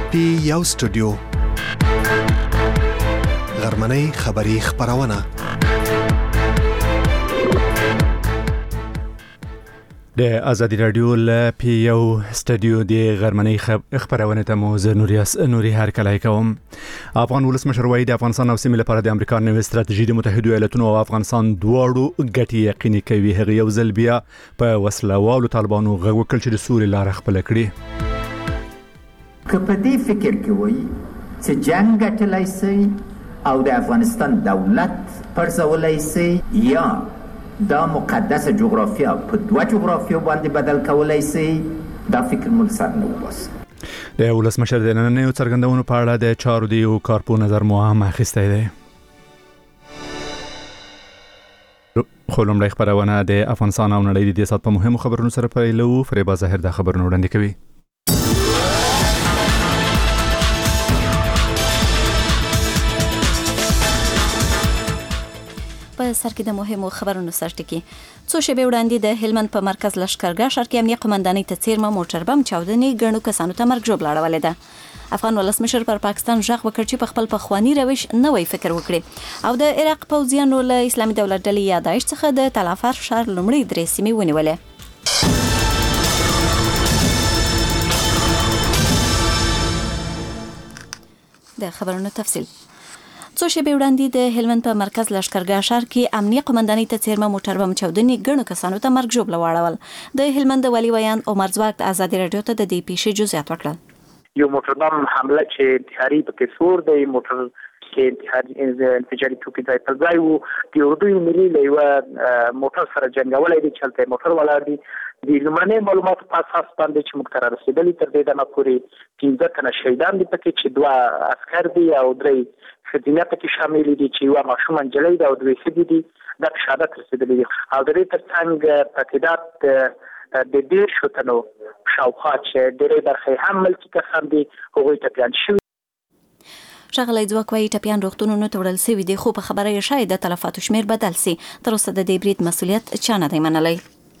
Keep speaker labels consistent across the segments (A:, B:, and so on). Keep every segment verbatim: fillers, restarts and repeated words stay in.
A: پی یو سټوډیو غرمنۍ خبری خبرونه د ازادي رادیو ل پی یو سټوډیو د غرمنۍ خبرونه ته مو زه نوریاس نوري هر کله کوم. افغان ولسمشر وایي د افغانستان او سیمې لپاره د امریکا نوې ستراتیژي د متحده ایالاتونو او افغانستان دواړو ګټې یقیني کوي. هغه یو ځل بیا په وسلوالو طالبانو غږ وکړ چې د سوري لار خپل کړي.
B: که په دې فکر کې وایي چې جنگ ګټلای شي او د افغانستان دولت پرځولای شي یا دا مقدس جغرافیا په دوه جغرافیا باندې بدل کولای شي، دا فکر مول سر نه وباسي.
A: د ولسمشر د نننیو څرګندونو په اړه د چارو دی او کارپو نظر مو هم اخیستی دی. خو لومړی خبرونه د افغانستان او نړۍ د دې سات په مهمو خبرونو سره پیلو. فریبا ظاهر د خبرونو وړاندې کوي.
C: په سر کې د مهمو خبرونو سرټکی. څو شېبې وړاندې د هلمند په مرکز لشکرګاه ښار کې امنیه قومندانۍ ته څیرمه موټر بم چاودنې ګڼو کسانو ته مرګ ژوبله اړولې ده. افغان ولسمشر پر پاکستان ژغ وکړ چې په خپل پخوانی روش نوی فکر وکړي او د عراق پوځیانو له اسلامي دولت ډلې یا داعش څخه د تلافر ښار لومړی درې سیمې ونیولې. د خبرونو تفصیل. څو شېبې وړاندې د هلمند په مرکز لشکرګاه ښار کې امنیه قومندانۍ ته څیرمه موټر بم چاودنې ګڼو کسانو ته مرګ ژوبله واړول. د هلمند والي ویان عمر ځواک د ازادي راډیو ته د دې پیښې جزئیات ورکړل.
D: یو موټر بم حمله چې انتحاري پکې سور دی، موټر کې انتحاري انفجاري توکي ځای پر ځای وو. د اردوی ملي له یوه موټر سره جنګولی دی چې هلته موټر ولاړ دی. د لومړنۍ معلوماتو په اساس باندې چې موږ ته رارسېدلي تر دې دمه پورې پنځه تنه شهیدان دي پکې، چې دوه عسکر دي او درې ښځینه پکې شامل دي چې یوه ماشوم نجلۍ ده او دوې ښځې دي. دا په شهادت رسېدلي دي او د دې تر څنګ په تعداد د دېرشو تنو شاوخوا چې ډېرې برخې هم ملکي کسان دي هغوی ټپیان شوي.
C: ښاغلی ځواک وایي ټپیان روغتونونو ته وړل سوي دي، خو په خبره یې ښایي د تلفاتو شمېر بدل سي. تر اوسه د دې برید مسؤلیت چا نه دی منلی.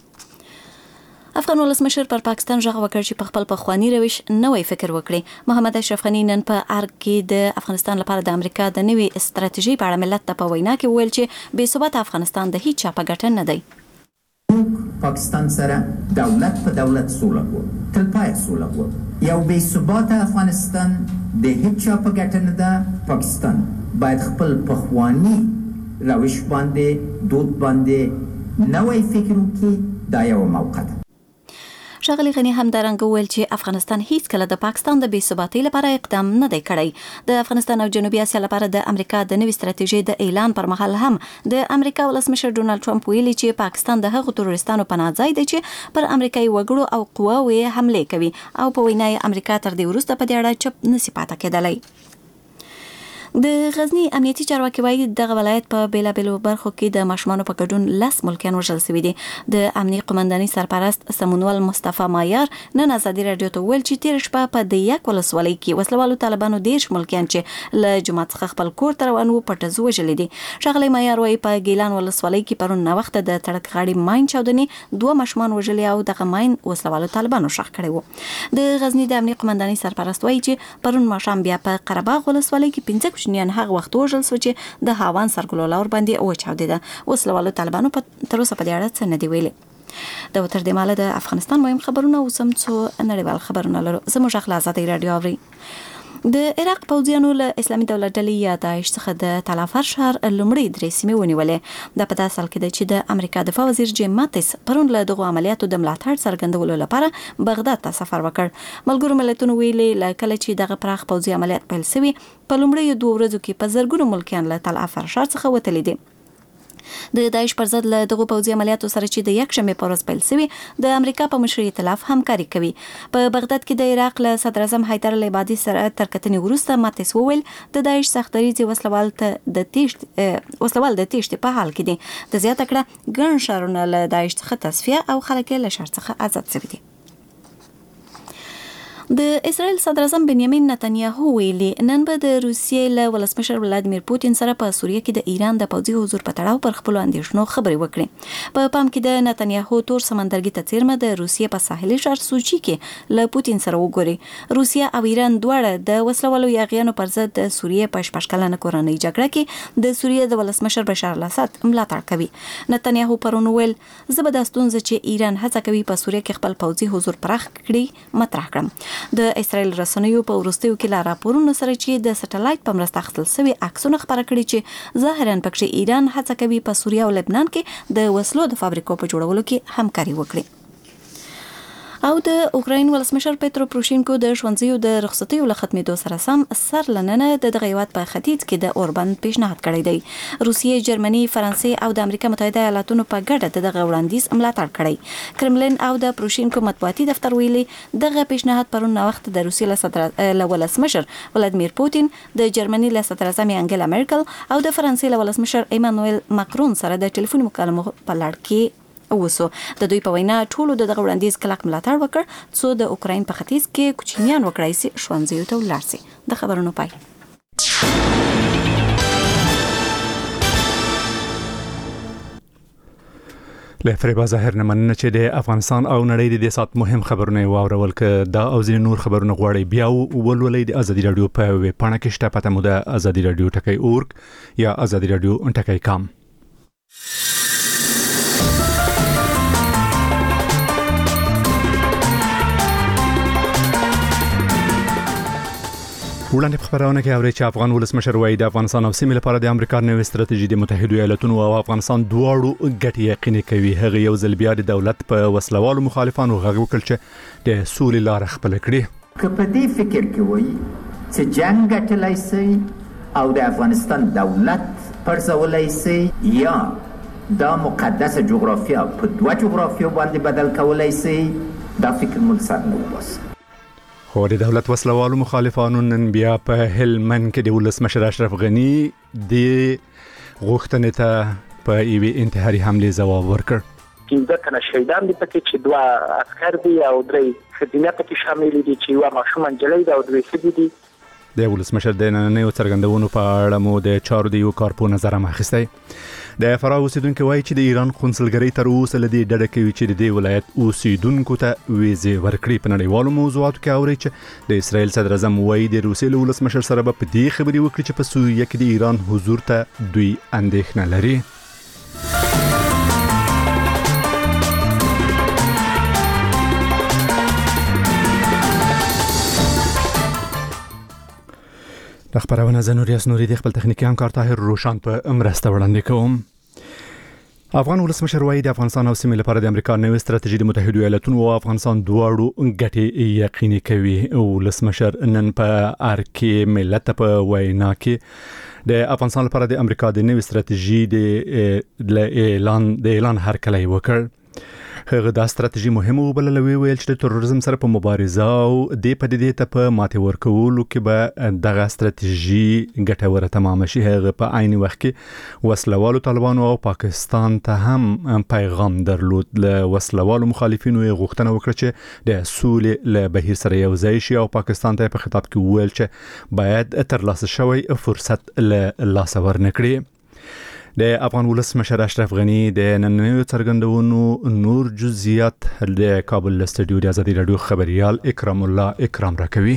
C: افغان ولسمشر پر پاکستان ژغ وکړ چې په خپل پخوانی روش نوی فکر وکړي. محمد اشرف غني نن په ارګ کې د افغانستان لپاره د امریکا د نوې ستراتیژۍ په اړه ملت ته په وینا کې وویل چې بې ثباته افغانستان د هیڅ چا په ګټه نه دی.
B: پاکستان سره دولت په دولت سوله کو تلپای سوله کو یو بې ثباته افغانستان د هیڅ چا په ګټه نه ده. پاکستان باید خپل پخوانی روش باندې دود باندې نوی فکر وکړي. دا یو موقع ده.
C: ښاغلی غني همدارنګه وویل چې افغانستان هیڅ کله د پاکستان د بې ثباتۍ لپاره اقدام نه دی کړی. د افغانستان او جنوبي اسیا لپاره د امریکا د نوې ستراتیژۍ د اعلان پر مهال هم د امریکا ولسمشر ډونالډ ټرمپ ویلي چې پاکستان د هغو تروریستانو پناه ځای دی چې پر امریکایي وګړو او قواوو یې حملې کوي او په وینا یې امریکا تر دې وروسته په دې اړه چپ نشي پاتې کېدلی. د غزنی امنیتي چارواکي وایي دغه ولایت په بیلابیلو برخو کې د ماشومانو په ګډون لس ملکیان وژل شوي دي. د امنیه قومندانۍ سرپرست سمونوال مصطفی مایار نن ازادي راډیو ته وویل چې تېره شپه په د یک ولسوالۍ کې وسلوالو طالبانو دېرش ملکیان چې له جومات څخه خپل کور ته روان وو په ټزو وژلي دي. ښاغلی مایار وایي په ګیلان ولسوالۍ کې پرون ناوخته د تړک غاړې ماین چاودنې دوه ماشومان وژلي او دغه ماین وسلوالو طالبانو ښخ کړی و. د غزنی د امنیه قومندانۍ سرپرست وایي چې پرون ماښام بیا په قرهباغ ولسوالۍ کې پنځه کوچنیان هغه وخت وژل شو چې د هاوان سرګلوله ور باندې وچاودېده. وسلوالو طالبانو په تر اوسه په دې اړه څه نه دي ویلي. دا تر دې مهاله د افغانستان مهم خبرونه اوس هم څو نړیوال خبرونه لرو. زموږ غږ له ازادي راډیو اورئ. د عراق پوځیانو له اسلامي دولت ډلې یا داعش څخه د تلافر ښار لومړی درې سیمې ونیولې. دا په داسې حال کې ده چې د امریکا دفاع وزیر جیم ماتیس پرون له دغو عملیاتو د ملاتړ څرګندولو لپاره بغداد ته سفر وکړ. ملګرو ملتونو ویلي له کله چې دغه پراخ پوځي عملیات پیل شوي په لومړیو دوه ورځو کې په زرګونو ملکیان له تلافر ښار څخه وتلي دي. د داعش پر ضد له دغو پوځي عملیاتو سره چې د یکشنبې په ورځ پیل شوي د امریکا په مشرۍ ائتلاف همکاري کوي. په بغداد کې د عراق له صدر اعظم حیدر العبادي سره تر کتنې وروسته ماتیس وویل د داعش سختدریځي وسلوال ته د تیښت وسلوال د تیښتې په حال کې دي. د زیاته کړه ګڼ ښارونه له داعش څخه تصفیه او خلک یې له ښار څخه آزاد شوي دي. د اسرائیل صدر اعظم بنیامین نتنیاهو ویلي نن به د روسیې له ولسمشر ولادیمیر پوتین سره په سوریه کې د ایران د پوځي حضور په تړاو پر خپل اندیشنو خبرې وکړي. په پام کې د نتنیاهو تور سمندرګي ته څیرمه د روسیې په ساحلي ښار سوچي کې له پوتین سره وګوري. روسیه او ایران دواړه د وسلوالو یاغیانو پر ضد د سوریې په شپږ کلنه کورنۍ جګړه کې د سوریې د ولسمشر بشار الاسد ملاتړ کوي. نتنیاهو پرون ویل زه به د ستونزې چې ایران هڅه کوي په سوریه کې خپل پوځي حضور پراخ کړي مطرح کړم. د اسرائیل رسنیو په وروستیو کې لا راپورونه سره چې د سټلایټ په مرسته اخیستل شوی عکسونه خبره کړي چې ظاهراً پکې ایران هڅه کوي په سوریه او لبنان کې د وسلو د فابریکو په جوړولو کې همکاري وکړي. او د اوکراین ولسمشر پېترو پروشینکو د ښوونځیو د رخصتیو له ختمېدو سره سم سر لننه د دغه هیواد په ختیځ کې د اوربند پیشنهاد کړی دی. روسیې، جرمني، فرانسې او د امریکا متحده ایالاتونو په ګډه دغه وړاندیز ملاتړ کړی. کرملین او د پروشینکو مطبوعاتي دفتر ویلي دغه پیشنهاد پرون وخت د روسیې له صدر له ولسمشر ولادیمیر پوتین، د جرمني له صدر اعظم انګلا مرکل او د فرانسې له ولسمشر ایمانوئل ماکرون سره د ټلیفون مکالمو په لړ کې اوسو. د دوی په وینا ټولو د دغه وړاندیز کلک ملاتړ وکړ څو د اوکراین په ختیځ کې کوچنیان وکړای شي ښوونځیو ته ولاړ شي. د خبرونو پای.
A: له فریبا ظاهر نه مننه چې د افغانستان او نړۍ د سات مهم خبرونه واورول ک دا او ځینې نور خبرونه غواړي بیا ولولې د ازادي رادیو په ویب پاڼه کې شته پته مو د ازادي رادیو ټکی اورګ یا ازادي رادیو ټکی کام. وړاندې خبرونه کې اوري چې افغان ولسمشر وایي د افغانستان او سیمې لپاره د امریکا نوې ستراتیژي د متحده ایالاتونو او افغانستان دواړو ګټې یقیني کوي. هغه یو ځل بیا د دولت په وسلوالو مخالفانو غږ وکړ چې د سولې لار خپل کړي.
B: که په دې فکر کې وایي چې جنگ ګټلای شي او د افغانستان دولت پرځولای شي یا دا مقدس جغرافیا په دوه جغرافیو باندې بدل کولای شي دا فکر مول سر نه وباسي.
A: خو د دولت وسلوالو مخالفانو نن بیا په هلمند کې د ولسمشر اشرف غنی د غوښتنې ته په یوې انتحاري حمله ځواب ورکړ.
D: کینځه کنه شهیدان دي پکې چې دوه عسكر دي او درې خدمت پکې شامل دي چې یو ماشوم انجلۍ دا او دوه سړي دي.
A: د ولسمشر د نننیو څرګندونو په اړه مو د چارو د یو کارپو نظر مخسته. د فراه اوسیدونکو وایي چې د ایران قونسلګرۍ تر اوسه لدی ډډه کوي چې د دې ولایت اوسیدونکو ته ویزې ورکړي. په نړیوالو موضوعاتو کې اوري چې د اسرائیل صدر اعظم وایي د روسیې له ولسمشر سره په دې خبرې وکړي چې په سوریه کې د ایران حضور ته دوی اندېښنه لري. د خبرونه زنوریاس نوري د خپل تخنیکی همکار طاهر روشان په مرسته وړاندې کوم. افغان ولسمشر وایي د افغانستان او سیمې لپاره د امریکا نوې ستراتیژي د متحده ایالاتونو او افغانستان دواړو ګټې یقیني کوي. ولسمشر نن په ارکې ملت په وینا کې د افغانستان لپاره د امریکا د نوې ستراتیژي د اعلان د اعلان هرکلی وکړ. هغه دا ستراتیژي مهمه وبلله ویل چې د تروریزم سره په مبارزه او د پدیدې ته په ماته ورکولو کې به دغه ستراتیژي ګټوره تمام شي. هغه په عین وخت کې وسلوالو طالبانو او پاکستان ته هم پیغام درلود. له وسلوالو مخالفینو غوښتنه وکړه چې د سولې له بهیر سره یو ځای شي او پاکستان ته په خطاب کې ویل چې باید ترلاسه شوی فرصت له لاس ورنکړي. د افغان ولسمشر اشرف غنی د نننیو څرګندونو نور جزئیات د کابل استودیو د ازادي رادیو خبريال اکرام الله اکرام راکوي.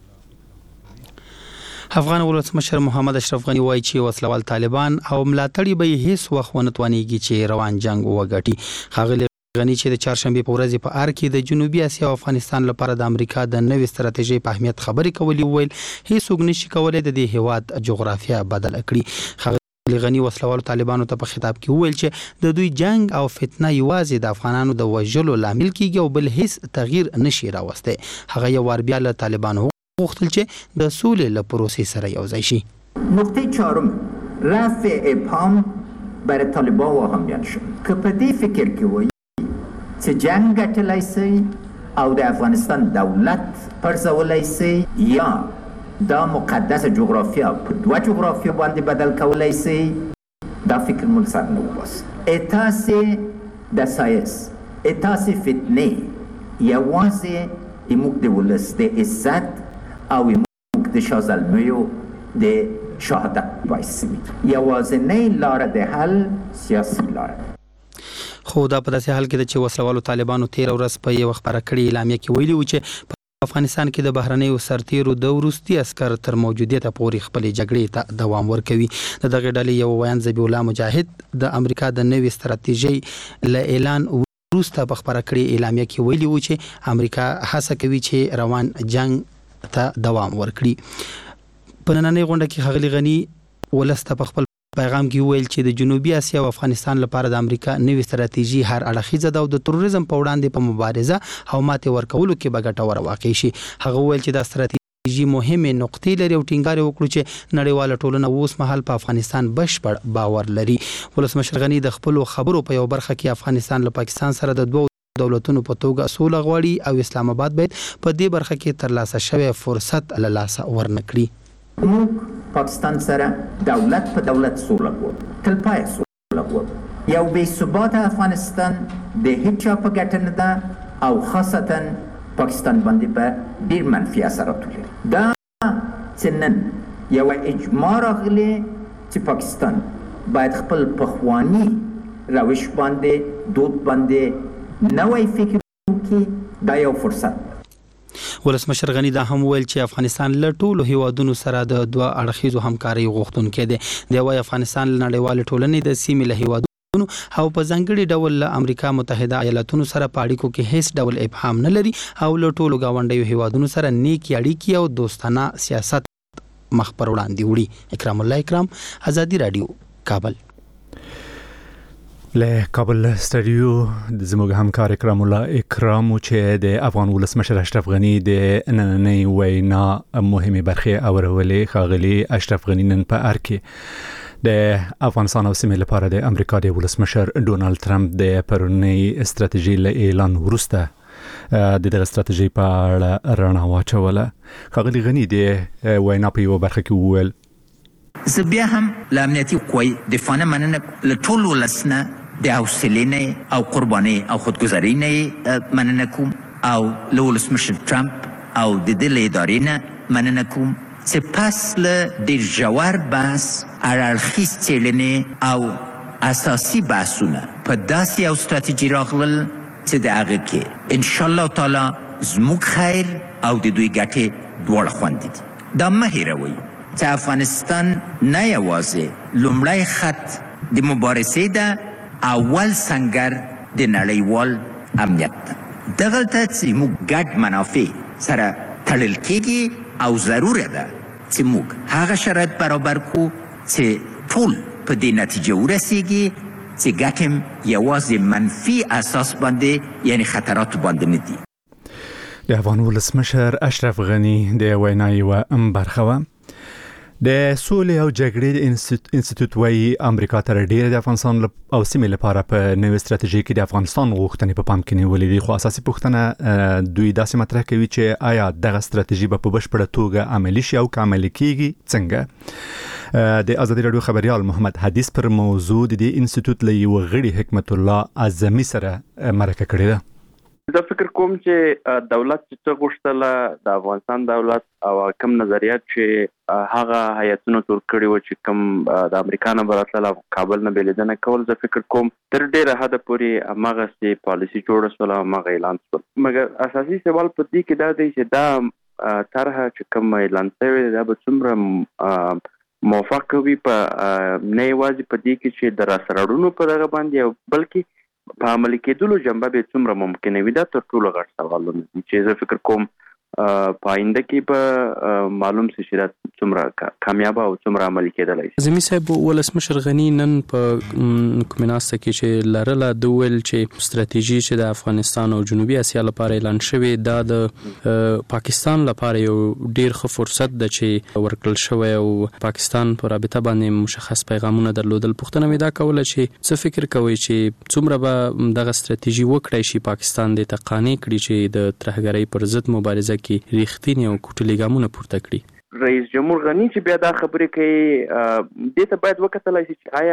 E: افغان ولسمشر محمد اشرف غنی وایي چې وسلوال طالبان او ملاتړي به هیڅ وخت ونه توانېږي چې روان جنگ وګټي. ښاغلی غنی چې د چهارشنبه په ورځ په ار کې د جنوبي اسیا او افغانستان لپاره د امریکا د نوې ستراتیژي په اهمیت خبرې کولې ویل هیڅ نشي کولای د دې هیواد جغرافیه بدل کړي. غنی وسلوالو طالبانو ته په خطاب کې ویل چې د دوی جنگ او فتنه یوازې د افغانانو د وژلو لامل کیږي او بل هیڅ تغییر نشي راوسته. هغه یو ور بیا له طالبانو غوښتل چې د سولې له پروسې سره یو ځای شي.
B: نقطه چهارم رفع ابهام برای طالبان و اهمیت شد که په دې فکر کې وایي چې جنگ ګټلای شي او د افغانستان دولت پرځولای شي یا دا مقدس جغرافیا په دوه جغرافیو باندې بدل کولای شي دا فکر مول سر نه وباسي. اتاسې د سایس اتاسې فتنې یوازې ایموک د ولس د عزت او ایموک د شازلمیو د شهادت باعث وي. یوازینۍ لار د حل سیاسي لار.
E: خو دا په داسې حال کې چې وسلوالو طالبانو تیر ورځ په یو خبره کړې اعلامیه کې ویلي و چې په افغانستان کې د بهرنیو سرتیرو د وروستي عسكر تر موجودیت پورې خپل جګړې ته دوام ورکوي. د دغه ډلې یو ویان ذبیح الله مجاهد د امریکا د نوې ستراتیژۍ له اعلان وروسته په خبره کړې اعلامیه کې ویلي و چې امریکا هڅه کوي چې روان جنگ ته دوام ورکړي. په نننۍ غونډه کې ښاغلي غني ولسته په خپل پیغام کې ویل چې د جنوبي اسیا او افغانستان لپاره د امریکا نوې ستراتیژي هر اړخیزه ده او د تروریزم په وړاندې په مبارزه او ماته ورکولو کې به ګټوره واقع شي. هغه ویل چې دا ستراتیژي مهمه نقطې لري او ټینګار وکړو چې نړیواله ټولنه اوس مهال په افغانستان بشپړ باور لري. ولسمشر غني د خپل خبرو په یو برخه کې افغانستان له پاکستان سره د دوه دولتونو په توګه سوله غواړي او اسلام آباد باید په دې برخه کې ترلاسه شوی فرصت له لاسه ورنکړي.
B: موږ پاکستان سره دولت په دولت سوله کوو، تلپای سوله کوو. یو بې ثباته افغانستان د هیڅ چا په ګټه نه ده او خاصتا پاکستان باندې په ډیر منفي اثرات لري. دا چې نن یو اجماع راغلی چې پاکستان باید خپل پخوانی روش باندې دود باندې نوی فکر وکړي، دا یو فرصت.
E: ولسمشر غني دا هم ویل چې افغانستان له ټولو هیوادونو سره د دوه اړخیزو همکارۍ غوښتونکی دی. دی وايي افغانستان له نړیوالې ټولنې د سیمې له هیوادونو او په ځانګړي ډول له امریکا متحده ایالاتونو سره په اړیکو کې هیڅ ډول ابهام نه لري او له ټولو ګاونډیو هیوادونو سره نیکې اړیکې او دوستانه سیاست مخ پر وړاندې وړي. اکرام الله اکرام، آزادي رادیو، کابل.
A: له کابل استودیو د زموږ همکار اکرام الله اکرام چې د افغان ولسمشر اشرف غنی د نننۍ وینا مهمه برخه اورولې. ښاغلي اشرف غنی نن په ار کې د افغانستان او سیمې لپاره د امریکا د ولسمشر ډونالد ترامپ د پرونی استراتیژي له اعلان وروسته د دغه استراتیژي په اړه رڼا واچوله. ښاغلي غنی د وینا په یو برخه کې وویل
B: زه بیا هم له امنیتي قوې دفاع نه مننه، له ټولو ولسنه د حوصلې نه او قربانۍ او خودګذرۍ نه مننه کوم او له ولسمشر ټرمپ او د دې له ادارې نه مننه کوم چې پس له ډېر ژور بحث، هراړخیز څېړنې او اساسي بحثونه په داسې یو ستراتیژي راغلل چې د هغه کې انشاءالله تعالی زموږ خیر او د دوی ګټې دواړه خوندي دي. دا مه هېروئ چې افغانستان نه یوازې لومړی خط د مبارزې ده، اول سنگر د نړیوال امنیت ده. دغلته چې موږ ګډ منافع سره تړل کېږي او ضروره ده چې موږ هغه شرایط برابر کړو چې ټول په دې نتیجه ورسیږي چې ګټې یوازې منفي اساس باندې یعنی خطرات باندې نه دي.
A: د افغان ولسمشر اشرف غنی د وینا یوه برخه وه. د سولې او جګړې انسټیټیوټ وايي امریکا تر ډیره د افغانستان او سیمې لپاره په نوې ستراتیژي کې د افغانستان غوښتنې په پام کې نیولې دي. خو اساسي پوښتنه دوی داسې مطرح کوي چې آیا دغه ستراتیژي به په بشپړه توګه عملي شي او که عملي کیږي څنګه؟ د آزادي رادیو خبريال محمد حدیث پر موضوع د دې انسټیټیوټ له یو غړي حکمت الله اعظمي سره مرکه کړې ده.
F: زه فکر کوم چې دولت چې غوښتله د افغانستان دولت او کوم نظریات چې هغه هیئتونو تور کړي و چې کوم د امریکا نه براتله کابل نه بلیدنه کول، زه فکر کوم تر ډیره حد پورې هغه سي پالیسي جوړه شوه، هغه اعلان شو. مګر اساسي سوال په دې کې دا دی چې دا طرحه چې کوم اعلان شوی دا به څومره موافق وي په نه یوازې په دې کې چې د راسره په دغه باندې او بلکې په عملي کېدلو جنبه به څومره ممکنه وي. دا تر ټولو غټ سوالونه دي چې زه فکر کوم په آینده کې به معلوم شي چې دا څومره کامیاب او څومره عملي کېدلی شي.
G: زمي صاحب ولسمشر غنی نن په کومناسته کې چې لرله د ویل چې ستراتیژي چې د افغانستان او جنوبي اسیا لپاره اعلان شوی دا د پاکستان لپاره یو ډیر ښه فرصت ده چې ورکړل شوی او پاکستان په رابطه باندې مشخص پیغامونه درلودل. پوښتنه مې دا کوله چې څه فکر کوي چې څومره به دغه ستراتیژي وکړای شي پاکستان د تقانی کړي چې د ترهګرۍ پر ضد مبارزه کې ریښتینی او کوټلي ګامونه پورته کړي.
F: رئیس جمهور غنی چې بیا دا خبرې کوي دې ته باید وکتلای شي چې آیا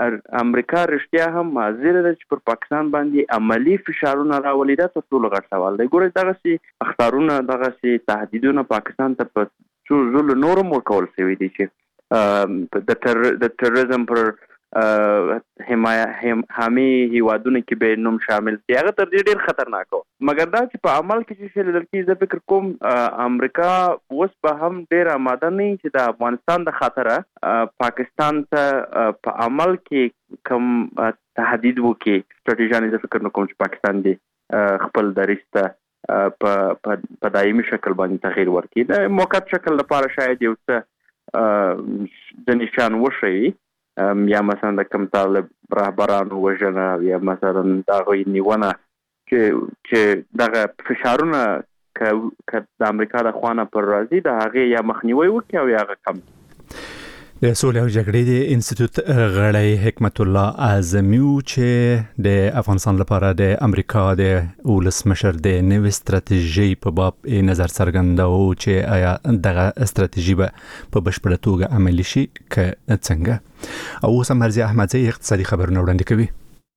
F: امریکا رښتیا هم حاضر ده چې پر پاکستان باندې عملی فشارونه راولي. دا تر ټولو غټ سوال دی. ګورئ دغسې اخطارونه دغسې تهدیدونه پاکستان ته په څو ځلو نورم ورکول شوي دي چې د تروریزم پر حمایه حامي هیوادونو کې به نوم شامل دي. هغه تر دې ډېر خطرناک و. مګر دا چې په عمل کې چې څه لیدل کېږي زه فکر کوم امریکا اوس به هم ډېر آماده نه وي چې د افغانستان د خاطره پاکستان ته په عمل کې کوم تهدید وکړي. سټراتیژیانې زه فکر نه کوم چې پاکستان دې خپل دریځ ته په دایمي شکل باندې تغییر ورکړي. د موقت شکل لپاره شاید یو څه د نشان وښیي، یا مثلا د کوم طالب رهبرانو وژنه، یا مثلا د هغوی نیونه چې دغه فشارونه که د امریکا د خوا نه پر راځي د هغې یا مخنیوی وکړي او یا هغه کم.
A: د سولې او جګړې د انسټیټیوټ غړی حکمت الله اعظمي چې د افغانستان لپاره د امریکا د ولسمشر د نوې ستراتیژي په باب نظر څرګنداوه چې آیا دغه ستراتیژي به په بشپړه توګه عملي شي که څنګه. او اوس مرضیه احمدزی اقتصادي خبرونه وړاندې کوي.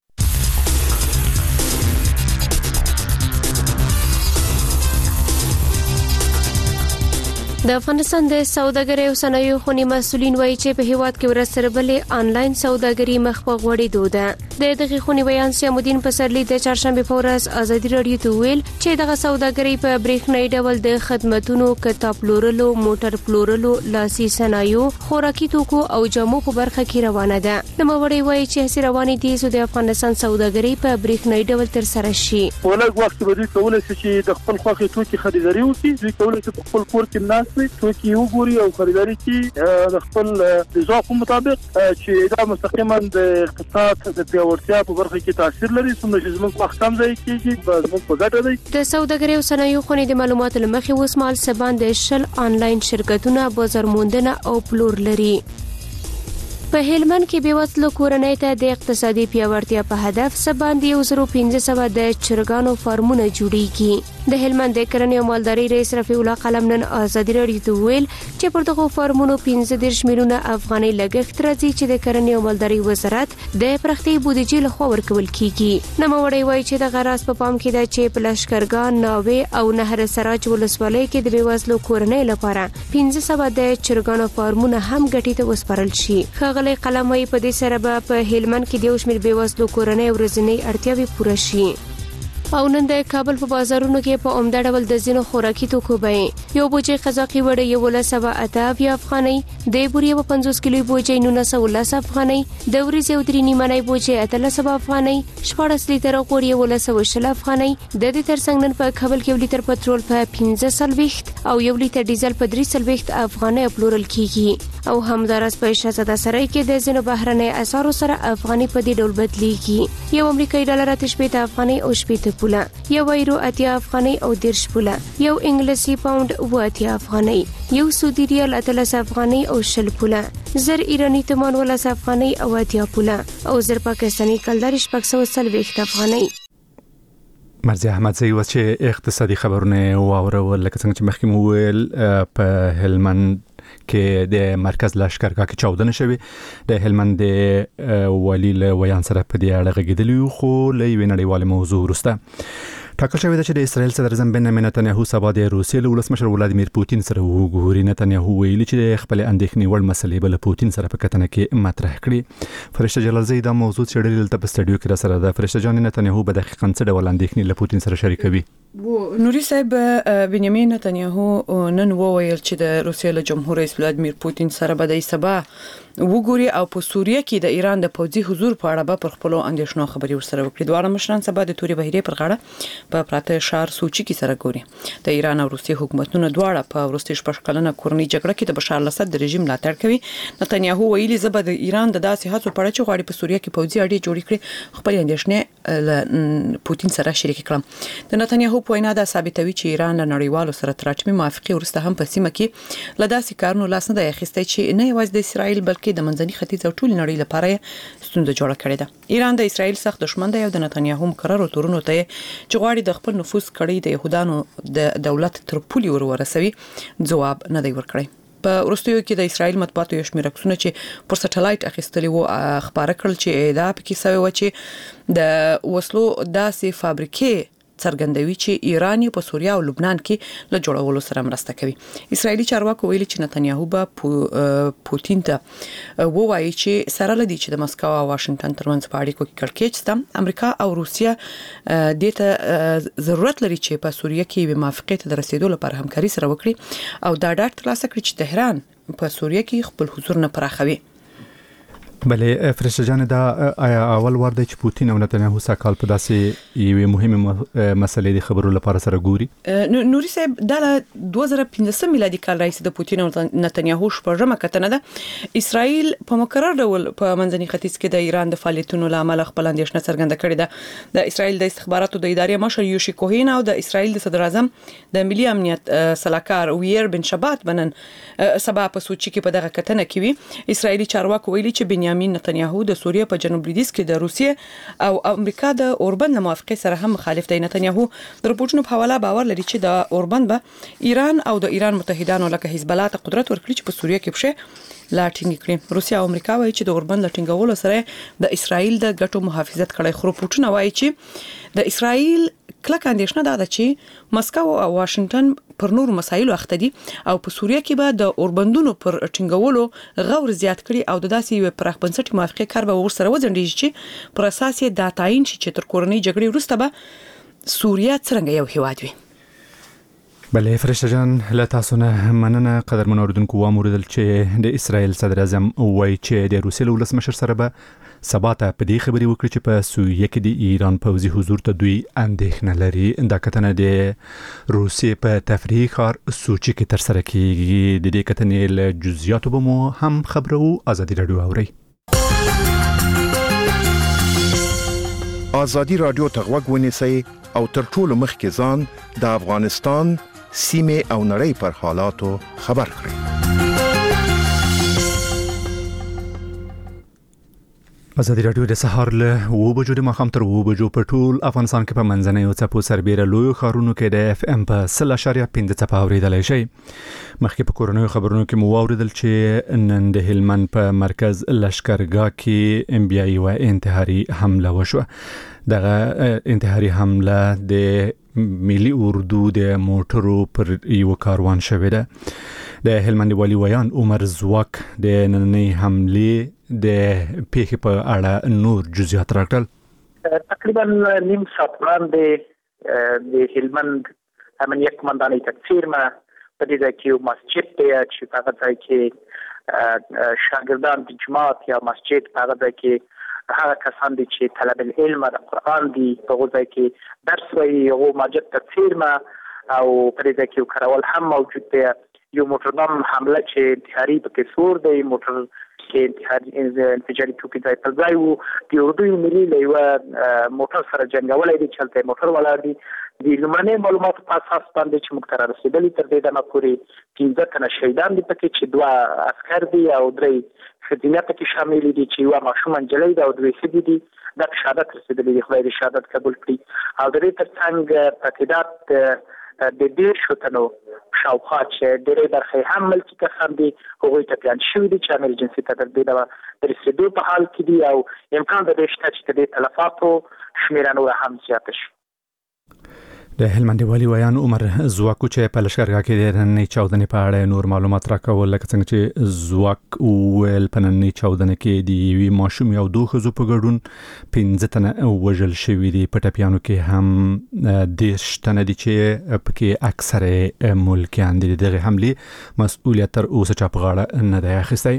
H: د افغانستان د سوداګرۍ او صنایعو خونې مسؤلین وایي چې په هیواد کې ورسره بلې آنلاین سوداګري مخ په غوړېدو ده. د دغه خونې بیان سیامالدین پسرلی د چهارشنبه په ورځ ازادي راډیو ته ویل چې دغه سوداګري په برېښنايي ډول د خدماتو، کتاب پلورلو، موټر پلورلو، لاسي صنایعو، خوراکي توکو او جامو په برخه کې روانه ده. نوموړی وایي چې هڅې روانې دي چې د افغانستان سوداګري په برېښنايي ډول تر سره شي.
I: ولږ وخت به دوی کولی شي چې د خپل خوښې توکي خریداري وکړي. دوی کولی شي په خپل کور کې ناست توکي وګوري او خریداري کې د خپل ذوق مطابق چې دا مستقیما د اقتصاد د پیاوړتیا په برخه کې تاثیر لري. څومره چې زموږ وخت کم ځای کېږي زموږ په ګټه دی.
H: د سوداګرۍ او صنایعو خونې د معلوماتو له مخې اوس مهال څه باندې شل آنلاین شرکتونه بازار موندنه او پلور لري. په هلمند کې بېوزلو کورنۍ ته د اقتصادي پیاوړتیا په هدف څه باندې یو زر پنځه سوه د چرګانو فارمونه جوړیږي. د هلمند د کرنې او مالدارۍ رئیس رفیع الله قلم نن ازادي راډیو ته ویل چې پر دغو فارمونو پنځه دېرش میلیونه افغانۍ لګښت راځي چې د کرنې او مالدارۍ وزارت د پراختیايي بودیجې لخوا ورکول کیږي. نوموړی وایي چې دغه راز په پام کې ده چې په لښکرګاه، ناوې او نهر سراج ولسوالۍ کې د بېوزلو کورنۍ لپاره پنځه سوه د چرګانو فارمونه هم ګټې ته وسپارل شي. ښاغلی قلم وایي په دې سره به په هلمند کې د یو شمېر بېوزلو کورنۍ ورځنۍ اړتیاوې پوره شي. او نن د کابل په بازارونو کې په عمده ډول د ځینو خوراکي توکو بیې یو بوجۍ قزاقي وړۍ یولس سوه اته اویا افغانۍ، د بورې یوه پنځوس کیلو بوجۍ نولس سوه لس افغانۍ، د وریځې یو درې نیمنۍ بوجۍ اتلس سوه افغانۍ، شپاړس لیتره غوړ یولس سوه شل افغانۍ. د دې ترڅنګ نن په کابل کې یو لیتر پټرول په پنځه څلوېښت او یو لیتر ډیزل په درې څلوېښت افغانۍ پلورل کیږي. او همداراز په شهزاده سرای کې د ځینو بهرنۍ اسعارو سره افغانۍ په دې ډول بدلیږي. یو امریکایي ډالر اته شپېته افغانۍ او شپېته پوله، یو ایرو اتیا افغانۍ او دېرش پوله، یو انګلیسي پاوند اوه اتیا افغانۍ، یو سعودي ریال اتلس افغانۍ او شل پوله، زر ایرانی تومان ولس افغانۍ او اتیا پوله، او زر پاکستاني کلدار شپږ سوه څلوېښت افغانۍ.
A: مرضیه احمدزی و چې اقتصادي خبرونه واورول. لکه څنګه چې مخکې مو ویل په هلمند کې د مرکز لښکرګاه کې چاودنه شوې. د هلمند د والي له ویان سره په دې اړه غږېدلی، خو له یوې نړیوالې موضوع وروسته ټاکل شوې ده چې د اسرائیل صدر اعظم بنیامین نتنیاهو سبا د روسیې له ولسمشر ولادیمیر پوتین سره وګوري. نتنیاهو ویلي چې د خپل اندېښنې وړ مسلې به له پوتین سره په کتنه کې مطرح کړي. فرشته جلالزی دا موضوع څېړلې دلته په سټډیو کې را سره ده. فرشته جان، نتنیاهو به دقیقاً څه ډول اندېښنې له پوتین سره شریکوي؟
J: نوري صاحب، بنیامین نتنیاهو نن وویل چې د روسیې له جمهور رئیس ولادیمیر پوتین سره به د سبا وګوري او په سوریه کې د ایران د پوځي حضور په اړه به پر خپل اندېښنو خبري ورسره وکړي. دواړه مشران سبا د توري بهیرې پر غاړه په پراته شهر سوچي کې سره ګوري. د ایران او روسیې حکومتونو دواړه په وروستي شپږ کلنه کورنۍ جګړه کې د بشار الاسد د رژیم ملاتړ کوي. نتنیاهو ویلي زه به د ایران د داسې هڅو په اړه چې غواړي په سوریه کې پوځي اړیکې جوړې کړي خپل اندېښنې له پوتین سره شریک کړم. د نتنیاهو په وینا دا ثابتوي چې ایران له نړیوالو سره تر اټومي موافقې وروسته هم په سیمه کې له داسې کارونو لاس نه دی اخیستی چې نه یوازې د اسرائیل بلکې د منځني ختیځ او ټول نړۍ لپاره ستونزه جوړه کړې ده. ایران د اسرائیل سخت دښمن دی او د نتنیاهو مقررو تورونو ته چې غواړي د خپل نفوذ کړي د يهودانو د دولت تر پولي ور ورسوي ځواب نه دی ورکړی. په وروستیو کې د اسرایل مطبوعاتو یو شمېر عکسونه چې پر سټلایټ اخیستلي وو خبره کړل چې دا پکې سوي و چې د وسلو داسې فابریکې څرګندوي چې ایران په سوریه او لبنان کې له جوړولو سره مرسته کوي. اسرایلی چارواکو ویلي چې نتنیاهو به پو پوتین ته ووایي چې سره لدی چې د مسکو او واشنگټن ترمنځ په اړیکو کې کړکېچ شته. امریکا او روسیه د ته ضرورت لري چې په سوریه کې به موافقت ته رسیدو لپاره همکاري سره وکړي او دا ډاډ ترلاسه کړي چې تهران په سوریه کې خپل حضور نه پراخوي.
A: بله فرشته جان دا آیا اول وار دی چې پوتین او نتنیاهو سکهال په داسې یوه مهمه مسلې د خبرو لپاره سره ګوري؟
J: نوري صاحب دا دوه زره پنځه میلادي کال راځي د پوتین او نتنیاهو شپږمه کتنه ده. اسرائیل په مقرر ډول په منځني ختیځ کې د ایران د فعالیتونو لامل خپل اندېښنه څرګنده کړې ده. د اسرائیل د استخباراتو د ادارې مشر یوشي کوهین او د اسرائیل د صدر اعظم د ملي امنیت سلاکار ویر بن شبات بنن سبا په سوچي کې په دغه کتنه کې وی. اسرائیلي چارواکو ویلي چې بنیامین نتنیاهو د سوریه په جنوب لویدیځ کې د روسیې او امریکا د اوربند موافقه سره هم مخالف دی. نتنیاهو د رپورټونو په حواله باور لري چې د اوربند به ایران او د ایران متحدانو لکه حزب الله ته قدرت ورکړي چې په سوریه کې بشه لا ټینګ کړي. روسیه او امریکا وایي چې د اوربند لټینګولو سره د اسرائیل د ګټو محافظت کړي. خو رپورټونه وایي چې د اسرائیل کلک اندېښنه ده چې مسکو او واشنگټن پر نور مسایلو اخته دي او په سوریه کې به د اوربندونو پر ټینګولو غور زیات کړي او د داسې یو پراخ بنسټي موافقه کار به ورسره وځنډي چې پر اساس یې دا تعین شي چې تر کورنۍ جګړې وروسته به سوریه څنګه یو هیواد وي.
A: بله فرشته جان له تاسو نه مننه. قدرمن اوریدونکو واموریدل چې د اسرائیل صدر اعظم وایي چې د روسیې ولسمشر سره به سبا ته په دې خبرې وکړي چې په سوریه کې د ایران پوځي حضور ته دوی اندېښنه لري. دا کتنه د روسیې په تفریحي ښار سوچي کې ترسره کیږي. د دې کتنې له جزئیاتو به مو هم خبرو. ازادي رادیو اوري
K: ازادي رادیو ته غوږ ونیسئ او تر ټولو مخکې ځان د افغانستان سیمه او نړۍ پر حالاتو خبر کړئ.
A: ازادي رادیو د سهار له و بجو د مخام تر و بجو په ټول افغانستان کې په منځنۍ او څپو سربېره لوی ښارونو کې د اف ام په سل اشاریه پنځه څپه اوریدلای شي. مخکې په کورونو خبرونو کې مو واوریدل چې نن د هلمند په مرکز لشکرګاه کې ام بي اي و انتحاري حمله وشوه. دغه انتحاري حمله د ملي اردو د موټرو پر یو کاروان شوه ده. د هلمند والی ویان عمر زواک د نننۍ حمله د پیښې په اړه نور جزئیات راکړل.
D: تقریبا نیم ساعت وړاندې د هلمند امنیت قومندانۍ تکثیر ما په دې ځای کې یو مسجد دی چې په هغه ځای کې شاګردان د جماعت یا مسجد په هغه ځای کې هغه کسان دي چې طلب العلم د قرآن دي په هغه ځای کې درس وایي. هغه مسجد تکثیر ما او په دې ځای کې یو کراول هم موجود دی. یو موټر بم حمله چې انتحاري پکې سور دی. موټر کې انتحاري انفجاري توکي ځای پر ځای وو. د اردو ملي له یوه موټر سره جنګولی دی چې هلته موټر ولاړ دي. د لومړنۍ معلوماتو په اساس باندې چې موږ ته رارسېدلي تر دې دمه پورې پنځه تنه شهیدان دي پکې چې دوه عسکر دي او درې ښځینه پکې شامل دي چې یوه ماشومه نجلۍ ده او دوې ښځې دي. دا په شهادت رسېدلي دي. خدای دې شهادت قبول کړي. او د دې تر څنګ په تعداد د دېرشو تنو شاوخوا چې ډېرې برخې هم ملکي کسان دي هغوی ته پلان شوي دي چې امرجنسي ته تر دې ډول د رسېدو په حال کې دي او امکان د دې شته چې د دې تلفاتو شمېره نوره هم زیاته شي.
A: د هلمند والی ویان عمر زواکو چې په لشکرګاه کې د نننۍ چاودنې په اړه نور معلومات راکول. لکه څنګه چې زواک ویل په نننۍ چاودنه کې د یوې ماشوم او دوه ښځو په ګډون پنځه تنه وژل شوي دي. په ټپیانو کې هم دېرش تنه دي چې پکې اکثره ملکیان دي. دغه حملې مسؤلیت تر اوسه چا په غاړه نه دی اخیستی.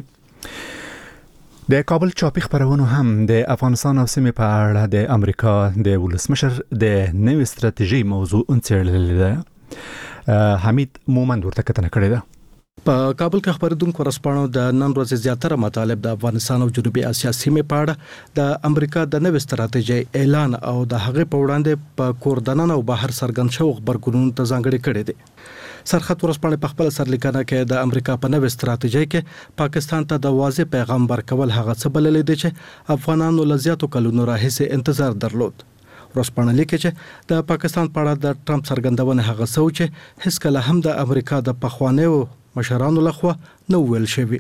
A: د کابل چاپی خبرونو هم د افغانستان او سیمې په اړه د امریکا د ولسمشر د نوې ستراتیژي موضوع انڅېړلې ده. حمید مومند ورته کتنه کړې ده.
L: په کابل کې خبرېدونکو ورځپاڼو د نن ورځې زیاتره مطالب د افغانستان او جنوبي اسیا سیمې په اړه د امریکا د نوې ستراتیژۍ اعلان او د هغې په وړاندې په کور دننه او بهر څرګند شوو غبرګونونو ته ځانګړې کړې دي. سرخط ورځپاڼې په خپل سرلیکنه کې د امریکا په نوې ستراتیژۍ کې پاکستان ته د واضح پیغام ورکول هغه څه بللې دي چې افغانانو له زیاتو کلونو راهیسې انتظار درلود. ورځپاڼه لیکي چې د پاکستان په اړه د ټرمپ څرګندونه هغه څه چې هیڅ کله هم د امریکا د پخوانیو مشرانو لخوا نو ویل شوی.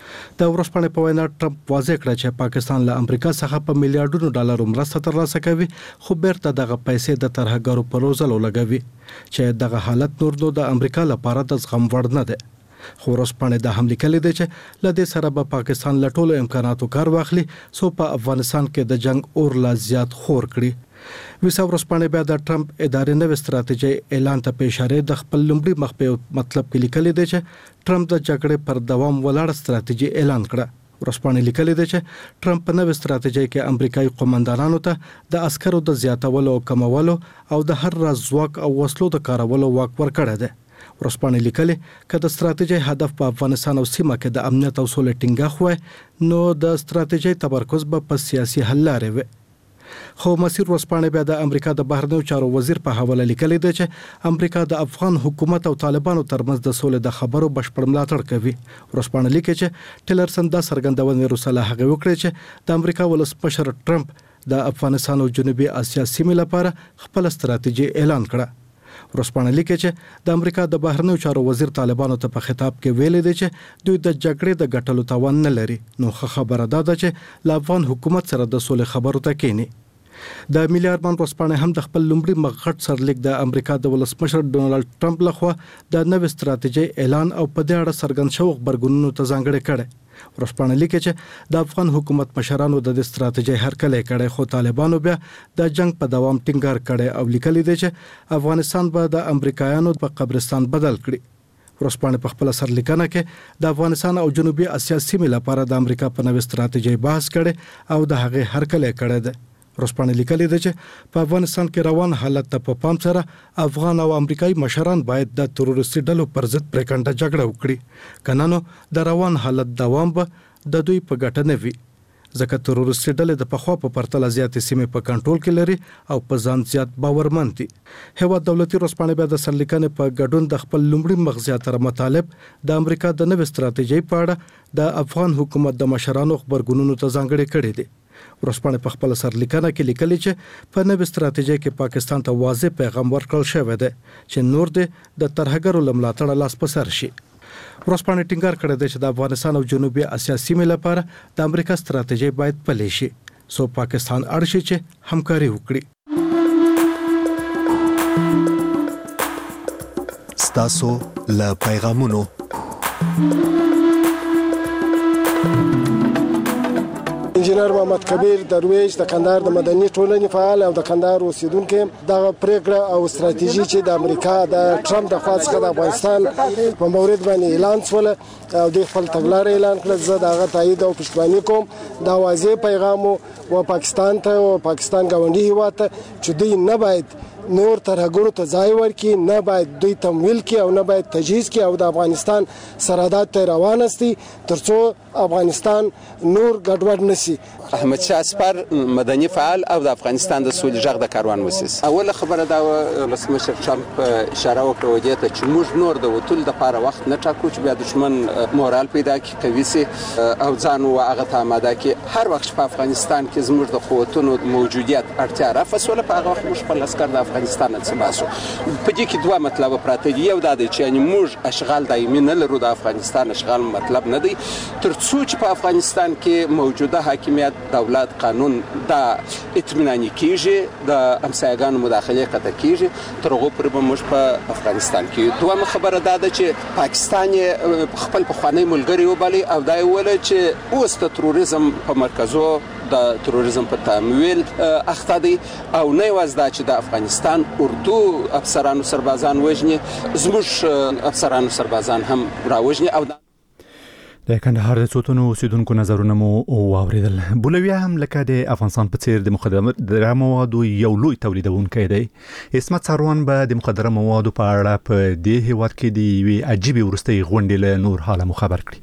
L: د ورځپاڼې په وینا ټرمپ واضح کړ چې پاکستان له امریکا څخه په میلیارډونو ډالر مرسته ترلاسه کوي خو بیرته دغه پیسې د ترهګرو په روزلو لګوي چې دغه حالت نور نو د امریکا لپاره د زغم وړ نه ده. خو ورځپاڼې د هم لیکلي دی چې له دې سره به پاکستان له ټولو امکاناتو کار واخلي څو په افغانستان کې د جنگ اور لا زیات خور کړي. ویسا ورځپاڼې بیا د ټرمپ ادارې نوې ستراتیژي اعلان ته په اشاره د خپل لومړي مخ په مطلب کې لیکلي دی چې ټرمپ د جګړې پر دوام ولاړ ستراتیژي اعلان کړه. ورځپاڼې لیکلي دی چې ټرمپ په نوې ستراتیژي کې امریکایي قومندانانو ته د عسکرو د زیاتولو او کمولو او د هر راز ځواک او وسلو د کارولو واک ورکړی دی. ورځپاڼې لیکلي چې د ستراتیژي هدف په افغانستان او سیمه کې د امنیت او سولې ټینګښت وای نو د ستراتیژي تمرکز به په سیاسي حل لارې وي. خو مسیر ورځپاڼې بیا د امریکا د بهرنیو چارو وزیر په حواله لیکلي دی چې امریکا د افغان حکومت او طالبانو ترمنځ د سولې د خبرو بشپړ ملاتړ کوي. ورځپاڼه لیکي چې ټیلرسن دا څرګندونه وروسته هغه وکړي چې د امریکا ولسمشر ټرمپ د افغانستان او جنوبي اسیا سیمې لپاره خپل ستراتیژي اعلان کړه. ورځپاڼه لیکي چې د امریکا د بهرنیو چارو وزیر طالبانو ته په خطاب کې ویلي دی چې دوی د جګړې د ګټلو توان نه لري نو خبره ده چې له افغان حکومت سره د سولې خبرو ته کېني. د میلیارډ ورځپاڼه هم د خپل لومړي مغټ سرلیک د امریکا د ولسمشر ډونالد ټرمپ لخوا د نوې ستراتیژي اعلان او په دې اړه څرګند شوی خبرګونونو ته ځانګړی کړي. ورځپاڼه لیکي چې د افغان حکومت مشرانو د ستراتیژي هرکلی کړي خو طالبانو بیا د جنگ په دوام ټینګار کړي او لیکلي دي چې افغانستان به د امریکایانو په قبرستان بدل کړي. ورځپاڼه په خپل سرلیکنه کې د افغانستان او جنوبي اسیا سیمې لپاره د امریکا په نوې ستراتیژي بحث کړي او د هغه هرکلی کړي ده. ورځپاڼه لیکلي ده چې په افغانستان کې روان حالت ته په پام سره افغان او امریکایي مشران باید د تروریستي ډلو پر ضد پریکنده جګړه وکړي کنه نو د روان حالت دوام به د دوی په ګټه نه وي ځکه تروریستي ډلې د پخوا په پرتله زیاتې سیمې په کنټرول کې لري او په ځان زیات باورمند دي. هیواد دولتي ورځپاڼه بیا د سرلیکنې په ګډون د خپل لومړي مغزیاتره مطالب د امریکا د نوې ستراتیژي په اړه د افغان حکومت د مشرانو خبرګونونو ته ځانګړي کړي دي. ورځپاڼه په خپل سرلیکنه کې لیکلي چې په نوې ستراتیژي کې پاکستان ته واضح پیغام ورکړل شوی دی چې نور د ترهګرو لملاتړ لاس په سر شي. ورځپاڼه ټینګار کړی دی چې د افغانستان او جنوبي اسیا سیمې لپاره د امریکا ستراتیژي باید پلي شي سو پاکستان اړ شي چې همکاري وکړي.
M: ستاسو له پیغامونو
N: انجینر محمد کبیر درویش د کندهار د مدني ټولنې فعال او د کندهار اوسیدونکو دغه پریکړه او ستراتیژي چې د امریکا د ټرمپ د خوا څخه د افغانستان په مورد باندې اعلان شول او د خپل تګلارې اعلان کړ زه دغه تایید او پښتواني کوم دا واضح پیغام او پاکستان ته او پاکستان غونډي هیواد ته چې دوی نه باید نور ترهګرو ته ځای ورکړي نه باید دوی تمویل کړي او نه باید تجهیز کړي او د افغانستان سرحدات ته روان استي ترڅو افغانستان نور ګډوډ نشي.
O: احمد شاه اسپر مدني فعال او د افغانستان د سولې ژغ د کاروان مؤسس. اوله خبره دا ولسمشر ټرمپ اشاره وکړه ودې ته چې موږ نور د وټول د لپاره وخت نه ټاکو چې بیا دښمن مورال پیدا کړي کوي سي او ځان او هغه ته آماده کړي. هر وخت په افغانستان کې زموږ د قوتونو موجودیت اړتیا رافسوله په هغه وخت موږ خپل عسكر د افغانستان څخه باسو. په دې کې دوه مطلب پراته دي. یو دا دی چې یعنی موږ اشغال دایمي نه لرو د افغانستان اشغال مطلب نه دی ترڅو چې په افغانستان کې موجوده حاکمیت دولت قانون دا اطمیناني کیږي د امسایګانو مداخله قطع کیږي تر هغه پورې به موږ په افغانستان کې. دوه خبره دا ده چې پاکستان خپل پخوانی ملګری وبالي او دا ویل چې اوس د تروریزم په مرکزو د تروریزم په تمویل اخته دي او نه یوازې دا چې د افغانستان اردو افسرانو سربازان وژني زموږ افسرانو سربازان هم راوژني او
A: د کندهار د څوتونو اوسیدونکو نظرونه مو واوریدل. بولویا هم لکه د افغانستان په څیر د مخدره موادو یو لوی تولیدونکی دی. اسمت څاروان به د مخدره موادو په اړه په دې هیواد کې د یوې عجیبې وروستۍ غونډې له نور حاله مو خبر کړي.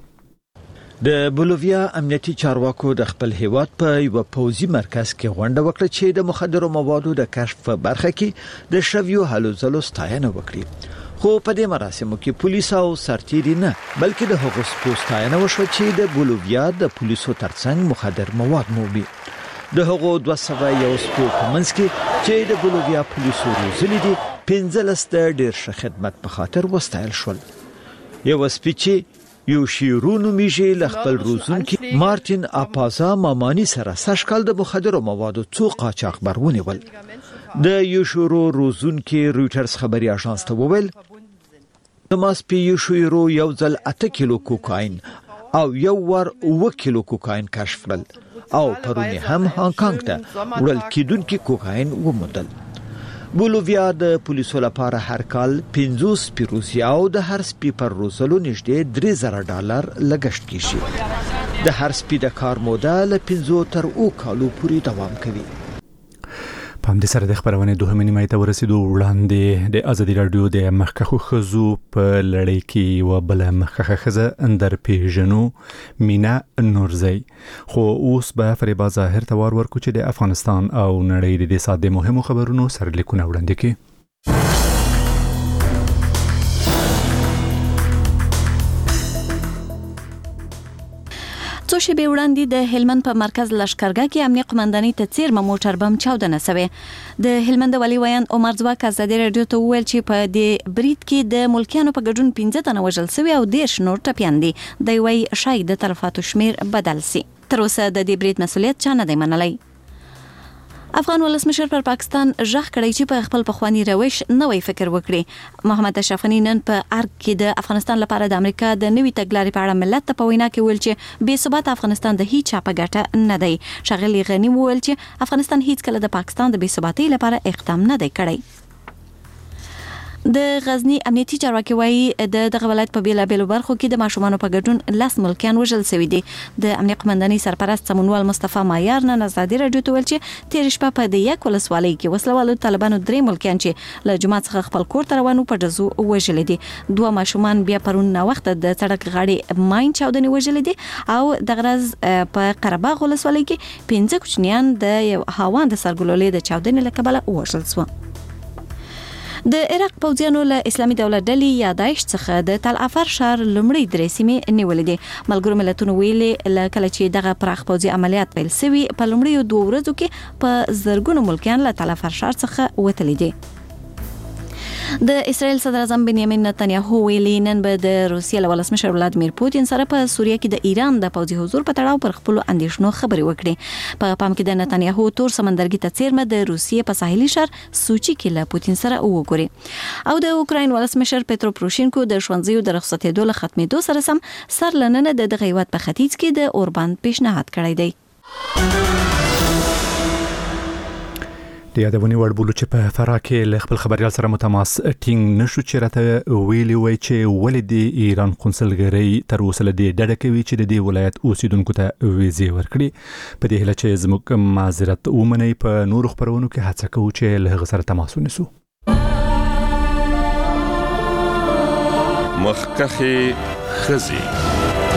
P: د بولویا امنیتي چارواکو د خپل هیواد په یو پوزي مرکز کې غونډه وکړه چې د مخدره موادو د کشف په برخه کې د شویو هلو ځلو ستاینه وکړي. خو په دې مراسمو کې پولیس او سرتیري نه بلکې د هغو سپوستاینه وشوه چې د بولویا د پولیسو ترڅنګ مخدر مواد مومي. د هغو دوه سوه یو سپو په منځ کې چې د بولویا پولیسو روزلي دي پنځلس د ډېر ښه خدمت په خاطر وستایل شول. یو سپیچ یو شیرونو میږي ل خپل روزونکي مارټین اپازا مامانی سره سشکل د مخدرو موادو څو قاچاق برونه ول د یو شورو روزونکي رويټرز خبري اژانس ته وویل د ماسپی یو شورو یو ځل اته کیلو کوکاین او یو ور اوه کیلو کوکاین کشف کړل او پرونی هم هانګ کانګ ته وړل کیدونکي کوکاین وموندل. بولوویا د پولیسو لپاره هر کال پنځوس پیروزي او د هر سپي پر روزلو نږدې درې زره ډالر لګښت کیږي. د هر سپي د کار موده له پنځو تر اوه کالو پورې دوام کوي.
A: په همدې سره د خبرونې دوهمې نیمایي ته ورسېدو. وړاندې د ازادي راډیو د مخکښو ښځو په لړۍ کې یوه بله مخکښه ښځه اندر پیژنو مینا نورزی، خو اوس به فریبا ظاهر ته وار ورکړو چې د افغانستان او نړۍ د دې ساعت د مهمو خبرونو سرلیکونه وړاندې کړي.
C: څو شېبې وړاندې د هلمند په مرکز لشکرګاه کې امنیه قومندانۍ ته څیرمه موټر بم چاودنه شوې. د هلمند والي ویان عمر ځواک ازادي راډیو ته وویل چې په دې برید کې د ملکیانو په ګډون پنځه تنه وژل شوي او دېرش نور ټپیان دي. دی وايي شاید د تلفاتو شمیر بدل سي. تر اوسه د دې برید مسؤلیت چا نه دی منلی. افغان ولسمشر پر پاکستان ژغ کړی چې په خپل پخوانی روش نوې فکر وکړي. محمد اشرف غنی نن په ارګ کې د افغانستان لپاره د امریکا د نوي تګلارې په اړه ملت ته په وینا کې ویل چې بې ثبات افغانستان د هیڅ چا په ګټه نه دی. ښاغلي غنی وویل چې افغانستان هیڅ کله د پاکستان د بې ثباتۍ لپاره اقدام نه دی کړی. د غزنی امنیتي چارواکي وایي د دغه ولایت په بیلابیلو برخو کې د ماشومانو په ګډون لس ملکیان وژل شوي دي. د امنیه قومندانۍ سرپرست سمونوال مصطفی مایار نن ازادي راډیو ته ویل چې تېره شپه په د یک ولسوالۍ کې وسلوالو طالبانو درې ملکیان چې له جومات څخه خپل کور ته روان وو په ډزو وژلي دي. دوه ماشومان بیا پرون ناوخته د سړک غاړې ماین چاودنې وژلي دي او د غرض په قرهباغ ولسوالۍ کې پنځه کوچنیان د یو هاوان د سرګلولې د چاودنې له کبله وژل شول. د عراق پوځیانو له اسلامي دولت ډلې یا داعش څخه د تل افر ښار لومړی درې سیمې نیولې دي. ملګرو ملتونو ویلي له کله چې دغه پراخ پوځي عملیات پیل شوي په لومړیو دوه ورځو کې په زرګونو ملکیان له تل افر ښار څخه وتلي دي. د اسرائیل صدر اعظم بنیامین نتنیاهو ویلي نن به د روسیې له ولسمشر ولادمیر پوتین سره په سوریه کې د ایران د پوځي حضور په تړاو پر خپل اندیشنو خبرې وکړي. په پام کې د نتنیاهو تور سمندرګي ته څیرمه د روسیې په ساحلي ښار سوچي کې له پوتین سره وګوري او د اوکراین ولسمشر پترو پروشینکو د ښوونځیو د رخصتېدو له ختمېدو سره سم سر لننه د دغه هیواد په ختیځ کې د اوربان پیشنهاد کړی دی.
A: د یادونې وړ بولو چې په فراه کې له خپل خبريال سره متماس ټینګ نشو چې راته ویلي وای چې ولې د ایران قونسلګرۍ تر اوسه له دې ډډه کوي چې د دې ولایت اوسیدونکو ته ویزې ورکړي. په دې هیله چې زموږ معذرت ومني په نورو خبرونو کې هڅه کوو چې له هغه سره تماس ونیسو.
Q: مخکښې ښځې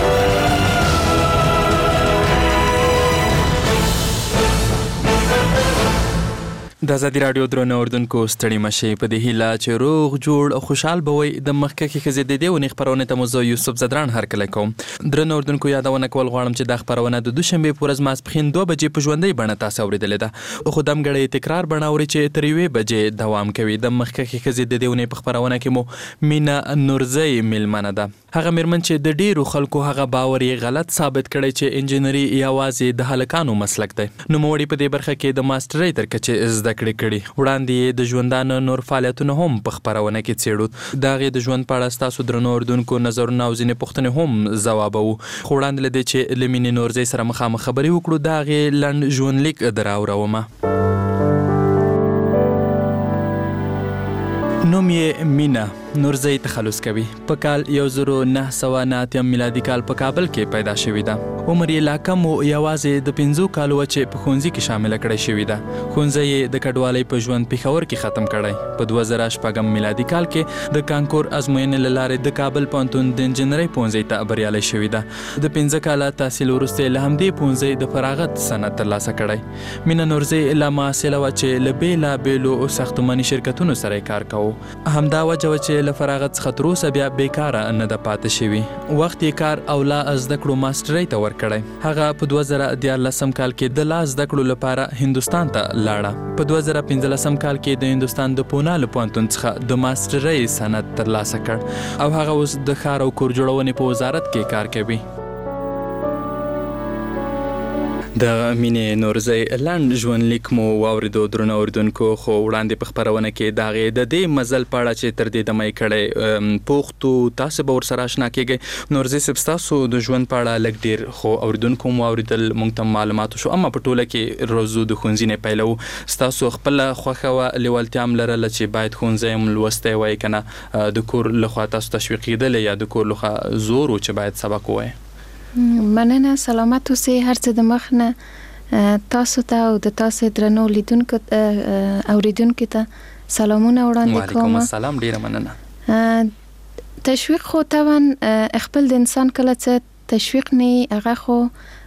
G: د ازادي راډیو درنو اوردونکو ستړي مشي په دې هیله چې روغ جوړ او خوشحال بوي. د مخکې کې د دې ونې خبرونه ته مو یوسف زدران هرکلی کوم. درنو اوردونکو یادونه کول غواړم چې د خبرونه د دوشنبه په ورځ ماسپښین دوه بجې په ژوندۍ بڼه تاسو اوریدلې ده. خو دم غړې تکرار بڼه اوري چې تر یوې بجې دوام کوي. د مخکې کې د دې ونې په خبرونه کې مو مینا نورزی ملمنه ده. هغه مرمن چې د ډیرو خلکو هغه باور یې غلط ثابت کړي چې انجینری یوازې د هلکانو مسلک دی. نو موړي په دې برخه کې د ماسترۍ تر کچې زده کړې کړي. وړاندې د ژوندانه نور فعالیتونه هم په خبرونه کې څېړو. دغه د ژوند په اړه تاسو درنو اوردونکو نظرونه او ځینې پوښتنې هم ځوابوو. خو وړاندې لدې چې لمینې نورزی سره مخامخ خبرې وکړو دغه لنډ ژوندلیک دراورومه. نوم یې مینا نورزی تخلص کوي. په کال یو زر نه سوه نه اتم میلادي کال په کابل کې پیدا شوې ده. عمر یې لا کم و یوازې د پنځو کالو چې په ښوونځي کې شامله کړی شوې ده. ښوونځی یې د کډوالۍ په ژوند پېښور کې ختم کړی. په دوه زره شپږم میلادي کال کې د کانکور ازموینې له لارې د کابل پوهنتون د انجینرۍ پوهنځي ته بریالی شوې ده. د پنځه کاله تحصیل وروسته له همدې پوهنځي د فراغت سند ترلاسه کړی. مینا نورزی لا محصله وه چې له بېلابېلو ساختماني شرکتونو سره یې کار کوو. همدا وجه وه چې
R: چې له فراغت څخه تر اوسه بیا بیکاره نه ده پاتې شوي. وخت یې کار او لا زده کړو ماسټرۍ ته ورکړی. هغه په دوه زره دیارلسم کال کې د لا زده کړو لپاره هندوستان ته لاړه. په دوه زره پنځلسم کال کې د هندوستان د پونا له پوهنتون څخه د ماسټرۍ سند ترلاسه کړ او هغه اوس د ښار او کور جوړونې په وزارت کې کار کوي. د مینې نورزۍ لنډ ژوندلیک مو واورېدو درنو اوریدونکو، خو وړاندې په خپرونه کې د هغې د دې مزل په اړه چې تر دې دمه یې کړی پوښتو، تاسو به ورسره اشنا کېږئ. نورزۍ صاحب، ستاسو د ژوند په اړه لږ ډېر خو اوریدونکو مو واورېدل، موږ ته معلومات وشو، اما په ټوله کې روزو د ښوونځي نه پیلوو. ستاسو خپله خوښه وه، لیوالتیا هم لرله چې باید ښوونځی هم لوستی وای که نه د کور لخوا تاسو تشویق کېدلی یا د کور لخوا زور و چې باید سبق ووایئ؟
S: مننه، سلامت اوسئ. هر څه د مخ نه تاسو ته او د تاسو درنو لیدونکو اوریدونکو ته سلامونه وړاندې کوم.
R: وعلیکم السلام، ډیره مننه.
S: تشویق خو طبعا خپل د انسان کله څه تشویق نه هغه خو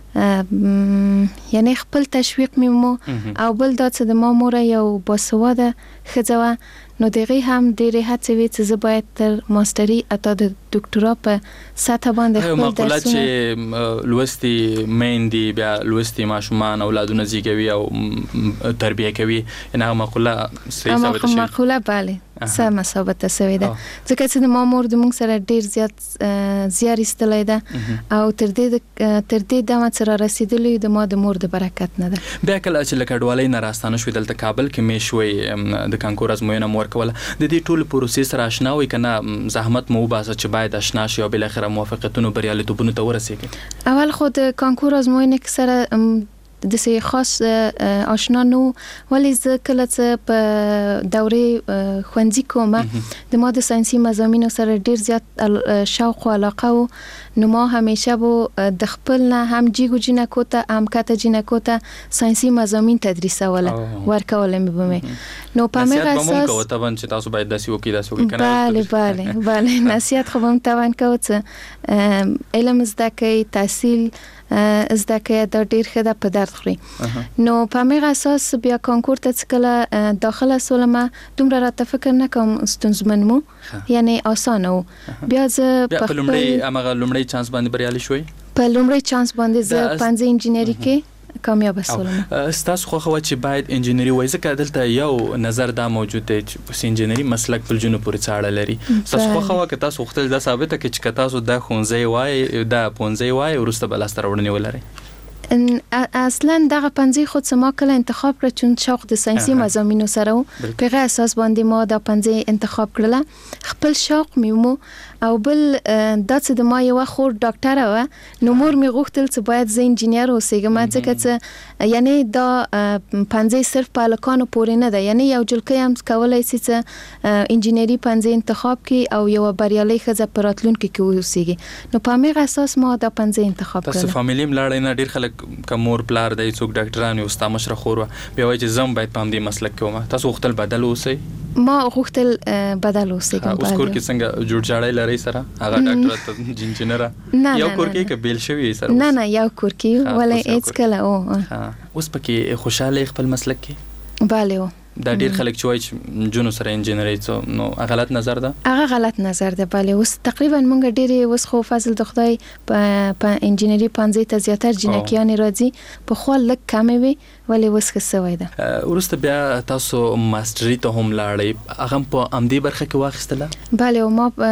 S: یعنی خپل تشویق میمو او بل دا څه د ما مور یو باسواده ښځه وه، نو دغه هم ډېرې هڅې وې چې زه باید تر ماستري اته د ډاکټرا په سطح باندې خپل
R: مقوله چې لوستي میندې بیا لوستي ماشومان اولادونه زیږوي او تربیه کوي، هغه مقوله صحیح ثابته شوې؟
S: مقوله بله سمه ثابته شوې ده، ځکه چې د ما مور د موږ سره ډېر زیات زیار ایستلی ده او تر دې تر دې دمه چې را رسېدلي د ما د مور د برکت نه ده.
R: بیا کله چې له کډوالۍ نه راستانه شوې دلته کابل کې مې شوې د کانکور ازموینه مو ورکوله، د دې ټولو پروسې سره اشنا وئ که نه زحمت مو وباسه چې باید اشنا شي او بالاخره موافقتونو بریالیتوبونو ته ورسېږي؟
S: اول خو د کانکور ازموینې سره د څه خاص آشنا نو، ولې زه کله چې په دورې ښوونځي کومه د ما د ساینسي مضامینو سره ډیر زیات شوق او علاقه و، نو ما همیشه به د خپل نه هم جیګو جنکو ته هم کته جنکو ته ساینسي مضامین تدریسوله ورکوله مې به نو په مې اساس
R: نصیحت به مو طبعا چې تاسو باید داسې وکړئ داسې وکړئ کنه؟
S: بله بله بله نصیحت خو به مو طبعا کوو چې علم زده کوئ، تحصیل زده کوئ، دا ډیر ښه ده، په درد خوري. نو په مې اساس بیا کانکور ته چې کله داخله سولم دومره راته فکر نه کوم ستونزمن مو، یعنی اسانه و. بیا زه
R: په لومړی همغه لومړی چانس باندې بریالي شوئ؟
S: په لومړی چانس باندې زه پنځه انجینری کې کامیاب شولم.
R: ستاسو خوښه وه چې باید انجینری وای، ځکه دلته یو نظر دا موجود دی چې انجینری مسلک په جنو پورې څه اړه لري. ستاسو خوښه وه که تاسو غوښتل دا ثابته کړئ چې که تاسو دا ښوونځی وای دا پوهنځی وای وروسته به لاسته راوړنې ولرئ؟
S: اصلا دغه پنځه خود ما کله انتخاب کړ چون شوق د ساینسي مضامینو سره و، په غیر اساس باندې ما دا پنځه انتخاب کړله، خپل شوق میمو او بل دا چې د ما یو خور ډاکټره و، نو مور می غوښتل چې باید زه انجینیر اوسېږم، ځکه چې یعنی دا پنځه صرف په هلکانو پورې نه ده، یعنی یو جلکۍ هم کولی شي چې انجینری پنځه انتخاب کړي او یو بریالۍ ښځه په راتلونکي کې اوسېږي. نو په همغه اساس ما دا پنځه انتخاب کړل.
R: تاسو فامیلی هم لاړئ نه؟ ډېر خلک که مور پلار دی څوک ډاکټران وي، ستا مشره خور وه، بیا وایي چې زه باید په همدې مسلک کې وم، تاسو غوښتل بدل اوسئ؟
S: ما غوښتل بدل اوسېږم.
R: اوس کور کې څنګه جوړ جاړی لرئ سره؟ هغه ډاکټره ته انجینره یو کور کې که بیل شوي سره؟
S: نه نه یو کور کې، ولې هېڅ کله او
R: اوس پکې خوشحاله خپل مسلک کې؟
S: بله.
R: دا ډیر خلک چې وایي چې جنو سره انجینری څه، نو غلط نظر ده؟
S: هغه غلط نظر ده، بله. اوس تقریبا مونږ ډېرې اوس خو فضل د خدای په انجینری پنځه ته زیاتره جنکیانې راځي، پخوا لږ کمې وې ولې اوس ښه سوی ده.
R: وروسته بیا تاسو ماسټري ته هم لاړئ، هغه هم په همدې برخه کې واخیستله؟
S: بله،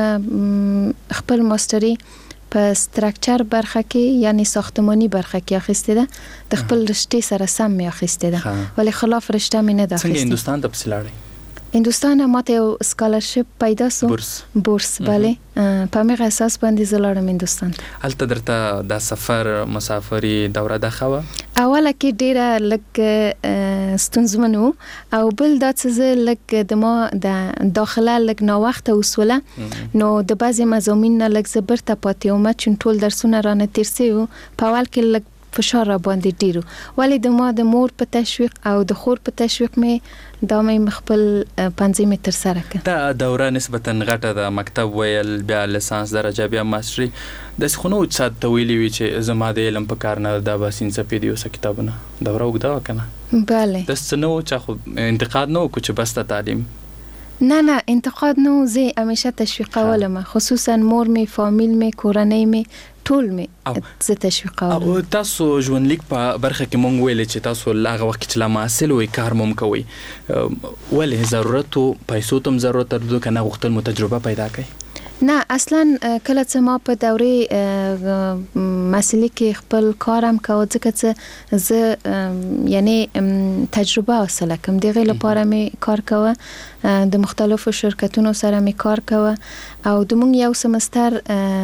S: ما خپل ماسټري په ستراکچر برخه کې یعنی ساختمانی برخه کې اخیسته ده، د خپل رشته سره سم می اخیسته ده، ولی خلاف رشته می نه ده.
R: څنګه هندوستان ته پسې لاړې؟
S: هندوستان ماته یو سکالرشپ پیدا سو،
R: بورس
S: بورس بله، په مغه اساس باندې زلاړم هندوستان.
R: هلته درته د سفر مسافري دوره ده خو
S: اوله کې ډیره لږ ستونزمنو او بل دا څه لږ د ما د داخله لږ نو وخت وسوله، نو د بعضی مضامین نه لږ زبرته پاتې ومه چون ټول درسونه رانه تیر سي او په اول کې لږ فشار را باندې ډیرو، ولی د ما د مور په تشویق او د خور په تشویق مې دا مې خپل پنځه مې تر سره کړ.
R: دا دوره نسبتا غټه ده، مکتب ویل، بیا لیسانس درجه، بیا ماستري، داسې خو نه و چې ساعت ته ویلي وي چې زما د علم په کار نه دا بس انسپیدي اوسه کتابونه، دوره اوږده وه که نه؟
S: بله.
R: داسې څه نه و چې خو انتقاد نه وکړو چې بس ته تعلیم؟
S: نه نه انتقاد نو زه همیشه تشویقولم، خصوصا مور می، فامیل می، کورنۍ می، ټول می زه تشویقولم.
R: او تاسو ژوندلیک په برخه کې مونږ ویل چې تاسو لاغه وخت چې لا محصل وي کار مم کوي، ولې ضرورت او پیسو تم ضرورت درلود کنه غوښتل مو تجربه پیدا کړئ؟
S: نه اصلا کله چې ما په دورې مسلې کې خپل کارم کوم ځکه چې زه یعنی تجربه حاصله کوم، دغه لپاره می کار کوم، د مختلفو شرکتونو سره می کار کوم او د مونږ یو سمستر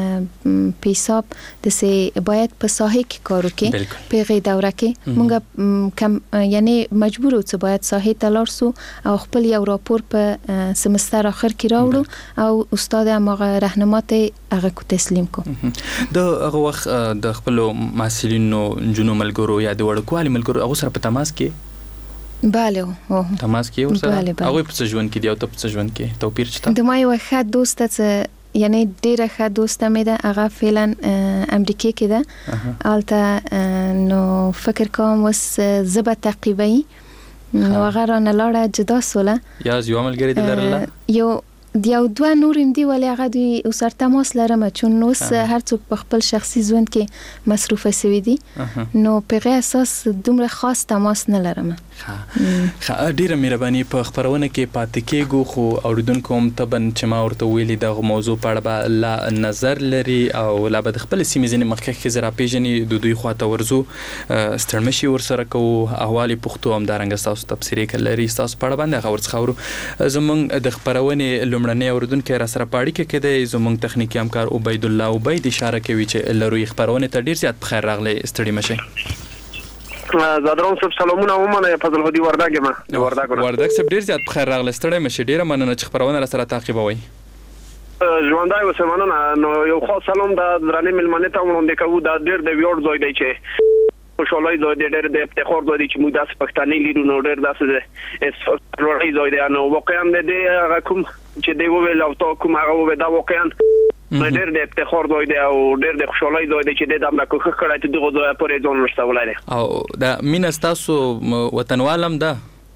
S: په حساب د سه باید په ساحه کې کار وکړي، په غي دوره کې مونږ کم یعنی مجبور و چې باید ساحه ته لاړ سو او خپل یو راپور په سمستر اخر کې راوړو او استاد ماغه راهنمات هغه کو تسلیم کو.
R: د هغه وخت د خپل محصلینو جنو ملګرو یا د وړکوالي ملګرو هغه سره په تماس کې
S: bale او
R: تماس کې ورسره هغه په ژوند کې دی او ته په ژوند کې توپیر شته؟
S: د ما یو ښه دوست ته یعنی ډیره ښه دوست مې ده، هغه فعلا امریکا کې ده البته نو فکر کوم وس زبه تعقیبی نو هغه رانه لاړه جدا سوله
R: یا یو عملګری دی لرله
S: یو دیو دوه نورم دی ولی هغه دوی او سر تماس لرم چون نو هر څوک په خپل شخصي ژوند کې مصروفه سوي دي نو په غیر اساس دومره خاص تماس نه لرم.
R: ښه ډیره مهرباني په خبرونه کې پاتې کېږو، خو اوریدونکو هم تبن چې ما ورته ویلي د موضوع په اړه به لا نظر لري او لا به د خپل سیمې ځینې مخکښ ښځې راپېژني، د دوی خواته ورځو ستړمشي ورسره کوو، احوال پښتو همدارنګه ستاسو تبصرې لري ستاسو په اړه باندې هغه ورڅخه اورو. زموږ د خپرونې لومړنی اوریدونکی را سره په اړیکه کې دی، زموږ تخنیکي همکار عبید الله عبید اشاره کوي چې لروي خپرونې ته ډیر زیات بخیر راغلی، ستړي مشئ.
T: زادرون صاحب سلامونه ومنه، فضل هدي وردګ ما وردګ
R: وردګ صاحب ډیر زیات بخیر راغلی، ستړي مشئ، ډیره مننه چې خپرونه را سره تعقیبوي.
T: ژوندای اوسه مننه. نو یو خاص سلام د درنې ملمنې ته وړاندې کوو، دا ډیر د ویور ځای دی چې خوشحالي ځای دی، ډیر د افتخار ځای دی چې موږ داسې پښتانه لرو، نو ډیر داسې لوړی ځای دی. نو واقعا د دې هغه کوم چې دی وویل او تا کوم هغه وویل دا واقعا ډیر د افتخار ځای دی او ډیر د خوشحالي ځای دی چې د امریکا کوخه کړای ته دغه ځای پورې ځان ورسولای دی
R: او دا مين تاسو وطنوالم ده.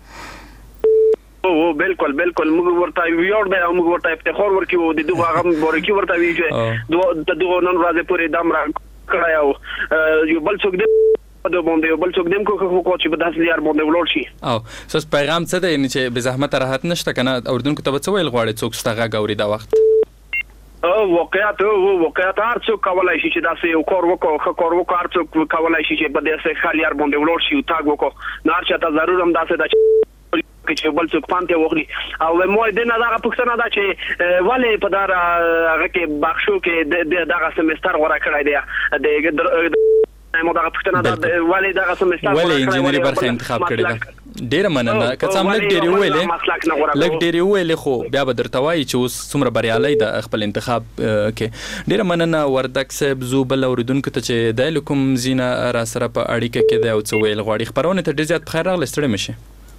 T: او بالکل بالکل موږ ورته ویور دی او موږ ورته افتخار ورکو د دغه هغه ورکی ورته وی چې د دغه نن ورځې پورې د امریکا کړای او یو بل څوک دی د باندې بل څوک دیم کو خو چې په داسې لار باندې ولور شي.
R: او سس پیغام څه دی چې به زحمت راحت نشته کنه اوردونکو ته څه ویل غواړي څوک ستغه غوري دا وخت؟
T: او واقعیت او واقعیت هر څوک کولای شي چې داسې یو کار وکړي، خو کار وکړي، هر څوک کولای شي چې په داسې خالي لار باندې ولور شي او تاګ وکړي، نه چې تا ضرور هم داسې د چې بل څوک پانته وغړي. او مو د نه دا پښتنه دا چې ولې په دار هغه کې بخښو کې دغه سمستر غوړه کړای دی د مو دا پښتنه دا ولې دغه سمستر
R: ولې انجینری برخه انتخاب کړی دا؟ ډیر مننه که څه هم لږ ډیر ویلې لږ ډیر ویلې خو بیا به درته وایي چې اوس څومره بریالي د خپل انتخاب کې. ډیر مننه وردګ صاحب. زو بل اوریدونکو ته چې د کوم زینا را سره په اړیکه کې دی او څه ویل غواړي خبرونه ته ډیر زیات بخیر راغلی، ستړي مشئ.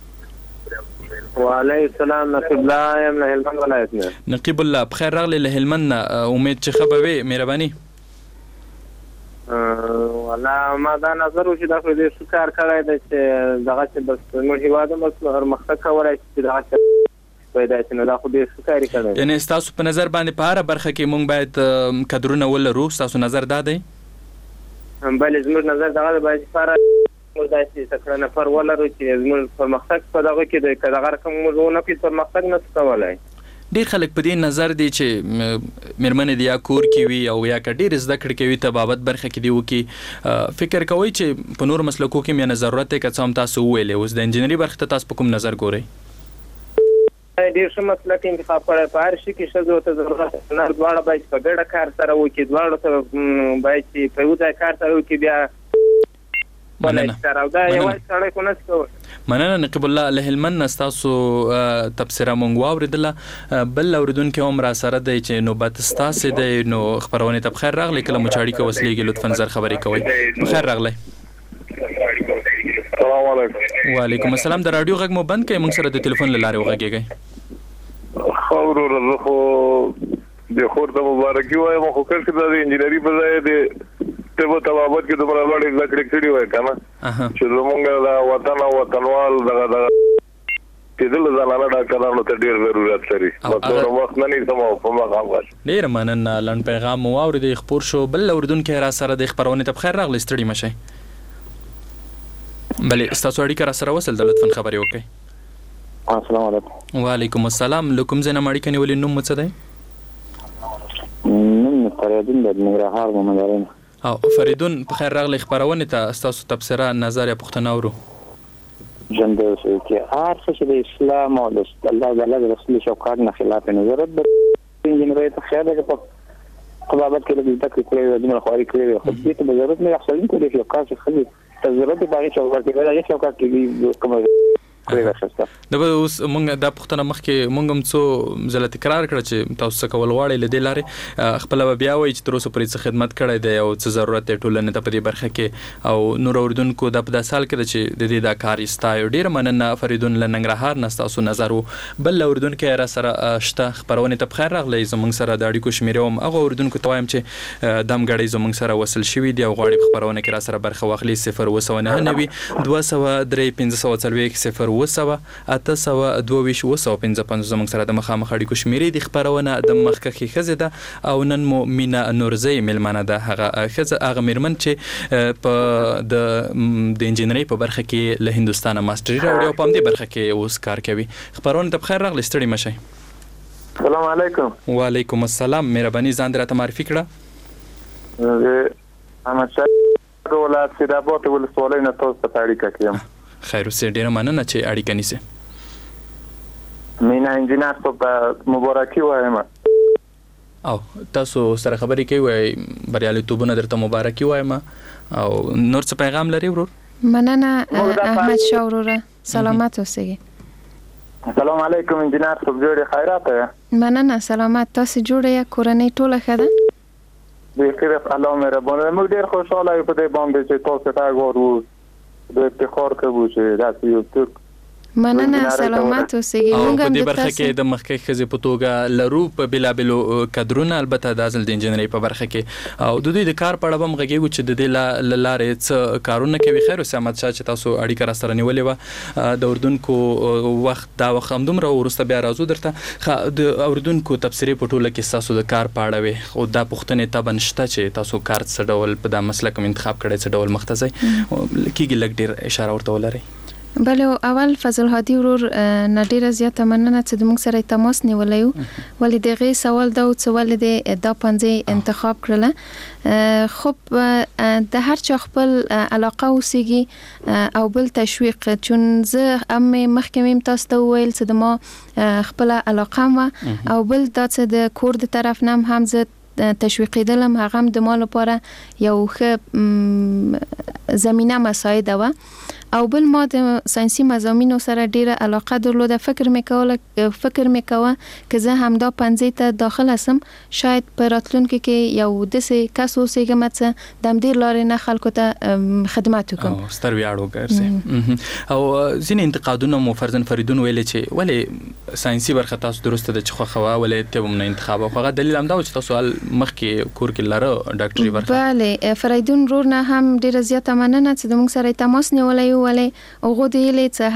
U: وعليكم السلام. نقيب الله من هلمند ولایت.
R: نقيب الله بخیر راغلی له هلمند. امید چې خبروي مهرباني.
U: والله ما دا نظر و چې دا خو دې ښه کار کړی دی چې دغه چې بس زموږ هېواد هم بس پرمختګ کولی شي چې دغه پیدا شي، نو دا خو ډېر ښه کار یې کړی.
R: یعنې ستاسو په نظر باندې په هره برخه کې موږ باید کدرونه ولرو، ستاسو نظر دا دی؟
U: بلې زموږ نظر دغه دی باید چې په هره موږ داسې تکړه نفر ولرو چې زموږ پرمختګ په دغه کې دی، که دغه رقم موږ ونه کړي پرمختګ نشو کولی.
R: ډیر خلک په دې نظر دي چې مېرمنې د یا کور کې وي او یا که ډېر زده کړې کوي تبابت برخه کې دی وکړي، فکر کوئ چې په نور مسلکو کې مې نه ضرورت دی که څه هم تاسو وویلې، اوس د انجینري برخې ته تاسو په کوم نظر ګورئ؟
U: ډېر ښه مسلک انتخاب کړی، په هر شي کې ښځو ته ضرورت نه، دواړه باید په ګډه کار سره وکړي، دواړو ته باید چې په یو ځای کار سره وکړي. بیا
R: مننه
U: دا یوازې سړی خو نشي کولی.
R: مننه نقیب الله له هلمند ستاسو تبصره مونږ واورېدله. بل اوریدونکی هم را سره دی چې نوبت ستاسې دی، نو خپرونې ته بخیر راغلی. کله مو چې اړیکه وسلیږي لطفا زر خبرې کوئ. بخیر راغلی.
U: السلام علیکم.
R: وعلیکم السلام. د راډیو غږ مو بند کړئ، موږ سره د ټلیفون له لارې وغږیږئ.
V: ښه وروره زه خو د خور ته مبارکي وایم، خو کله چې د انجینري په ځای د په تبابت کې دومره لوړې زده کړې کړې وای کنه چې زمونږ د وطن او وطنوال دغه د چې د زنانه ډاکټرانو ته ډیر ضرورت لري مطلب وخت نه نه سمو په مقام واش
R: ډیر مننه لن پیغام مو اورید خبر شو بل اردوونکو را سره د خبرونه ته بخیر راغلی ستړي مشه بلې تاسو اړیکه را سره وصل د لطفا خبري وکړئ
B: السلام علیکم
R: وعلیکم السلام لکم زنه مړی کني ولې نوم څه دی
B: نن فریدون د ننګرهار ممدارین
R: او فریدون په خیر راغلی خبرونه ته تاسو تبصره نظر یا پښتنه ورو
B: جنده چې هر څه چې د اسلام او د الله تعالی د رسول شوکات نه خلاف نظر د انجنیری ته خیال کې په قبابت کې د تک کړی د خوري کړی خو دې ته ضرورت نه احساسین کوي چې شوکات خلی ضرورت باندې شوکات کې راځي شوکات کې کوم
R: دا به اوس مونږ د پښتنه مخ کې مونږ هم څو ځله تکرار کړ چې تاسو کول غواړئ لدې لارې خپل بیا وایي چې تر اوسه پرې څه خدمت کړی دی او څه ضرورت دی ټولنې ته په دې برخه کې او نور اردوونکو د په سال کې چې د دې دا کار استایو ډیر مننه فریدون لننګرهار نه تاسو نظر بل اردوونکو را سره شته خبرونه ته بخیر راغلی زمونږ سره د اړیکو شمیره هم هغه اردوونکو ته وایم چې دم غړي زمونږ سره وصل شوی دی او غواړي خبرونه کې را سره برخه واخلي صفر و سو نه نوي دوه سو درې پنځه سو څلوېښت صفر و سو اته سو دوه ویش و سو پنځه پنځه زموږ سره د مخامخ اړیکو شمیرې د خبرونه د مخکخي خزه ده او نن مو مینا نورزی ملمنه ده هغه خزه هغه میرمن چې په د د انجینری په برخه کې له هندستان ماستری راوړي او په دې برخه کې اوس کار کوي خبرونه ته بخیر راغلی ستړي مشه
V: السلام علیکم
R: وعلیکم السلام مهرباني ځان درته معرفي کړه
V: احمد شاه ولایت سیداباد ولسوالۍ نه تاسو ته اړیکه کوم
R: خیر اوسه ډیر مننه چې اړیکه نیسه
V: مینا انجینر په مبارکي وایم
R: او تاسو سره خبرې کوي بریالیتوبونه درته مبارکي وایم او نور څه پیغام لري ورور
S: مننه احمد شاه وروره سلامت اوسئ
V: السلام علیکم انجینر صاحب جوړ خیرات
S: مننه سلامت تاسو جوړه کورنۍ ټوله ښه ده
V: د خیر الله مهربانه موږ ډیر خوشاله یو په دې باندې چې تاسو ته غواړو د افتخار کوو چې داسې یو ترک
S: مننه سلامت اوسئ
R: موږ هم د برخه کې د مخکې خزې په توګه لرو په بلابلو کادرونه البته د ازل د انجنیری په برخه کې او د دوی د کار په اړه هم غږیږي چې د دې لارې څه کارونه کوي خیر اوسه احمد شاه چې تاسو اړیکه را سره نیولې و د اردوونکو وخت دا وخت هم دومره ورسته بیا راځو درته د اردوونکو تفسیری په ټوله کې تاسو د کار په اړه وي او دا پښتنې ته بنشته چې تاسو کار څه ډول په د مسلک کوم انتخاب کړی څه ډول مختصي کیږي لګ ډیر اشاره ورته ولري
S: بله اول فضل هادي ورور نډیره زیاته مننه چې د موږ سره تماس نیولیو ولې دغه سوال دا څه ولې د پنځه انتخاب کړل خب د هر چا خپل علاقه اوسېږي او بل تشویق چون زه ام مخکمه تاسو ته ویل چې د ما خپل علاقه ما او بل دا چې د کور د طرف نام هم زه تشویقیدلم هغه هم د مال لپاره یو ښه زمينه مساعده و او بل ما د ساينسي مضامینو سره ډیره علاقه درلوده فکر میکوله فکر میکوه که زه هم دا پنځه ته داخل اسم شاید په راتلونکي کې یو دسه کس اوسېږم چې د دې لارې نه خلکو ته خدمت وکم
R: او ستر ویاړو ګرځي او ځین انتقادونه مو فرزن فریدون ویل چې ولې ساينسي برخه تاسو درسته د چخه خوا ولې ته مونږ انتخاب او هغه دلیل هم دا چې تاسو مخکې کور کې لاره ډاکټري برخه
S: bale فریدون رور نه هم ډیره زیاته مننه چې د موږ سره تماس نیولای ولی اوغه دی چې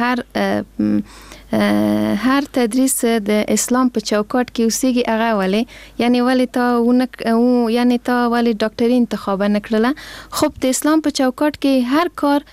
S: هر هر تدریس د اسلام په چوکاټ کې اوسېږي هغه ولی یعنی ولی تا ونک یعنی تا ولی ډاکټري انتخاب نه کړله خو د اسلام په چوکاټ کې هر کار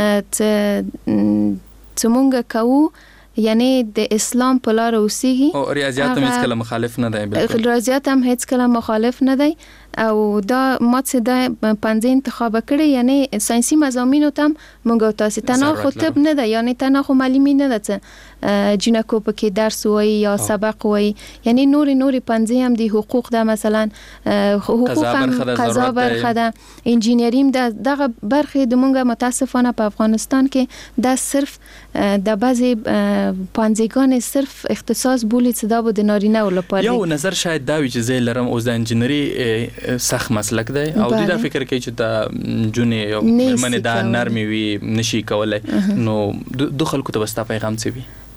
S: چې مونږ کوو یعنی د اسلام په لار اوسېږي
R: او ریاضیات هم هیڅ کله مخالف نه دی
S: بالکل ریاضیات هم هیڅ کله مخالف نه دی او دا ماته د پنځه انتخاب کړي یعنی ساينسي مضامینو تم مونږ تاسو ته خو طب نه ده یعنی ته خو معلومی نه ده جنکو پکې درس وای یا سبق وای یعنی نور نور پنځه هم دي حقوق ده مثلا حقوق هم قضا برخه ده انجینریم ده دغه برخه د مونږه متاسفانه په افغانستان کې دا صرف د بعضی پنځګان صرف اختصاص بولی چې دا به د نارینه ولپاره
R: یو نظر شاید دا وی چې زه لرم او د انجینری سخت مسلک دی او دا فکر کوي چې دا جونې یو منه دا نرمي وي نشي کولای نو د خلکو ته وستا پیغام څه وي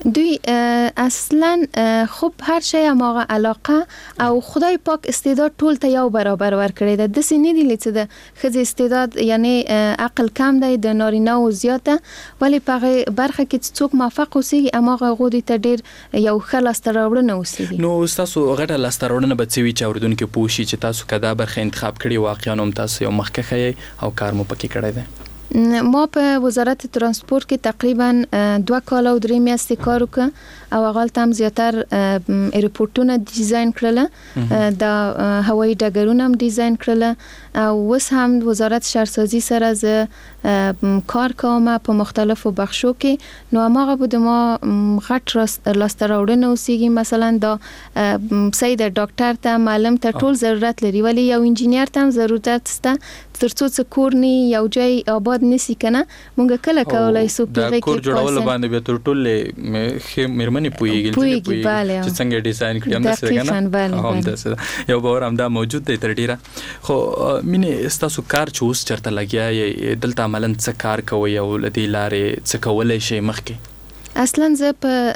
S: دوی اصلا خب هر شی هغه علاقه او خدای پاک استعداد ټول ته یو برابر ورکړی ده. د سینې دی لته د خځې استعداد یعنی عقل کم دی د نارینه او زیاته، ولی په برخه کې څوک موفق اوسېږي اماغه غوډي ته ډیر یو خلاص تراوړنه اوسېږي.
R: نو تاسو غټه لاس تراوړنه به څوي چې اوردونکو پوښي چې تاسو کدا برخه انتخاب کړی واقعا هم تاسو یو مخکخه او کار مو پکې کړی دی.
S: ما په وزارت ترانسپورت کې تقریبا دوه کال او درې میاشتې کار وکړ او هغه تم زیاتر ایرپورټونه ډیزاین کړل، د هوایي ډګرونو هم ډیزاین کړل او وس هم وزارت شهرسازي سره ز کار کوم په مختلفو بخشو کې. نو هغه به د ما غټ لاستراوړنه اوسېږي، مثلا د سید ډاکټر ته معلم ته ټول ضرورت لري، ولی یو انجینیر ته هم ضرورت شته ترڅو څه کورنی یو ځای آباد نسی کنه مونږ کله کولای سو
R: پیغه کې کور جوړول باندې به تر ټول مېرمنې پويږي چې څنګه ډیزاین کړی هم څنګه هم د یو باور هم دا موجود دی تر ډیره. خو مینه تاسو کار چوس چرته لګیا دلته عملاً څه کار کوي او لدی لارې څه کولای شي مخکې؟
S: اصلا زه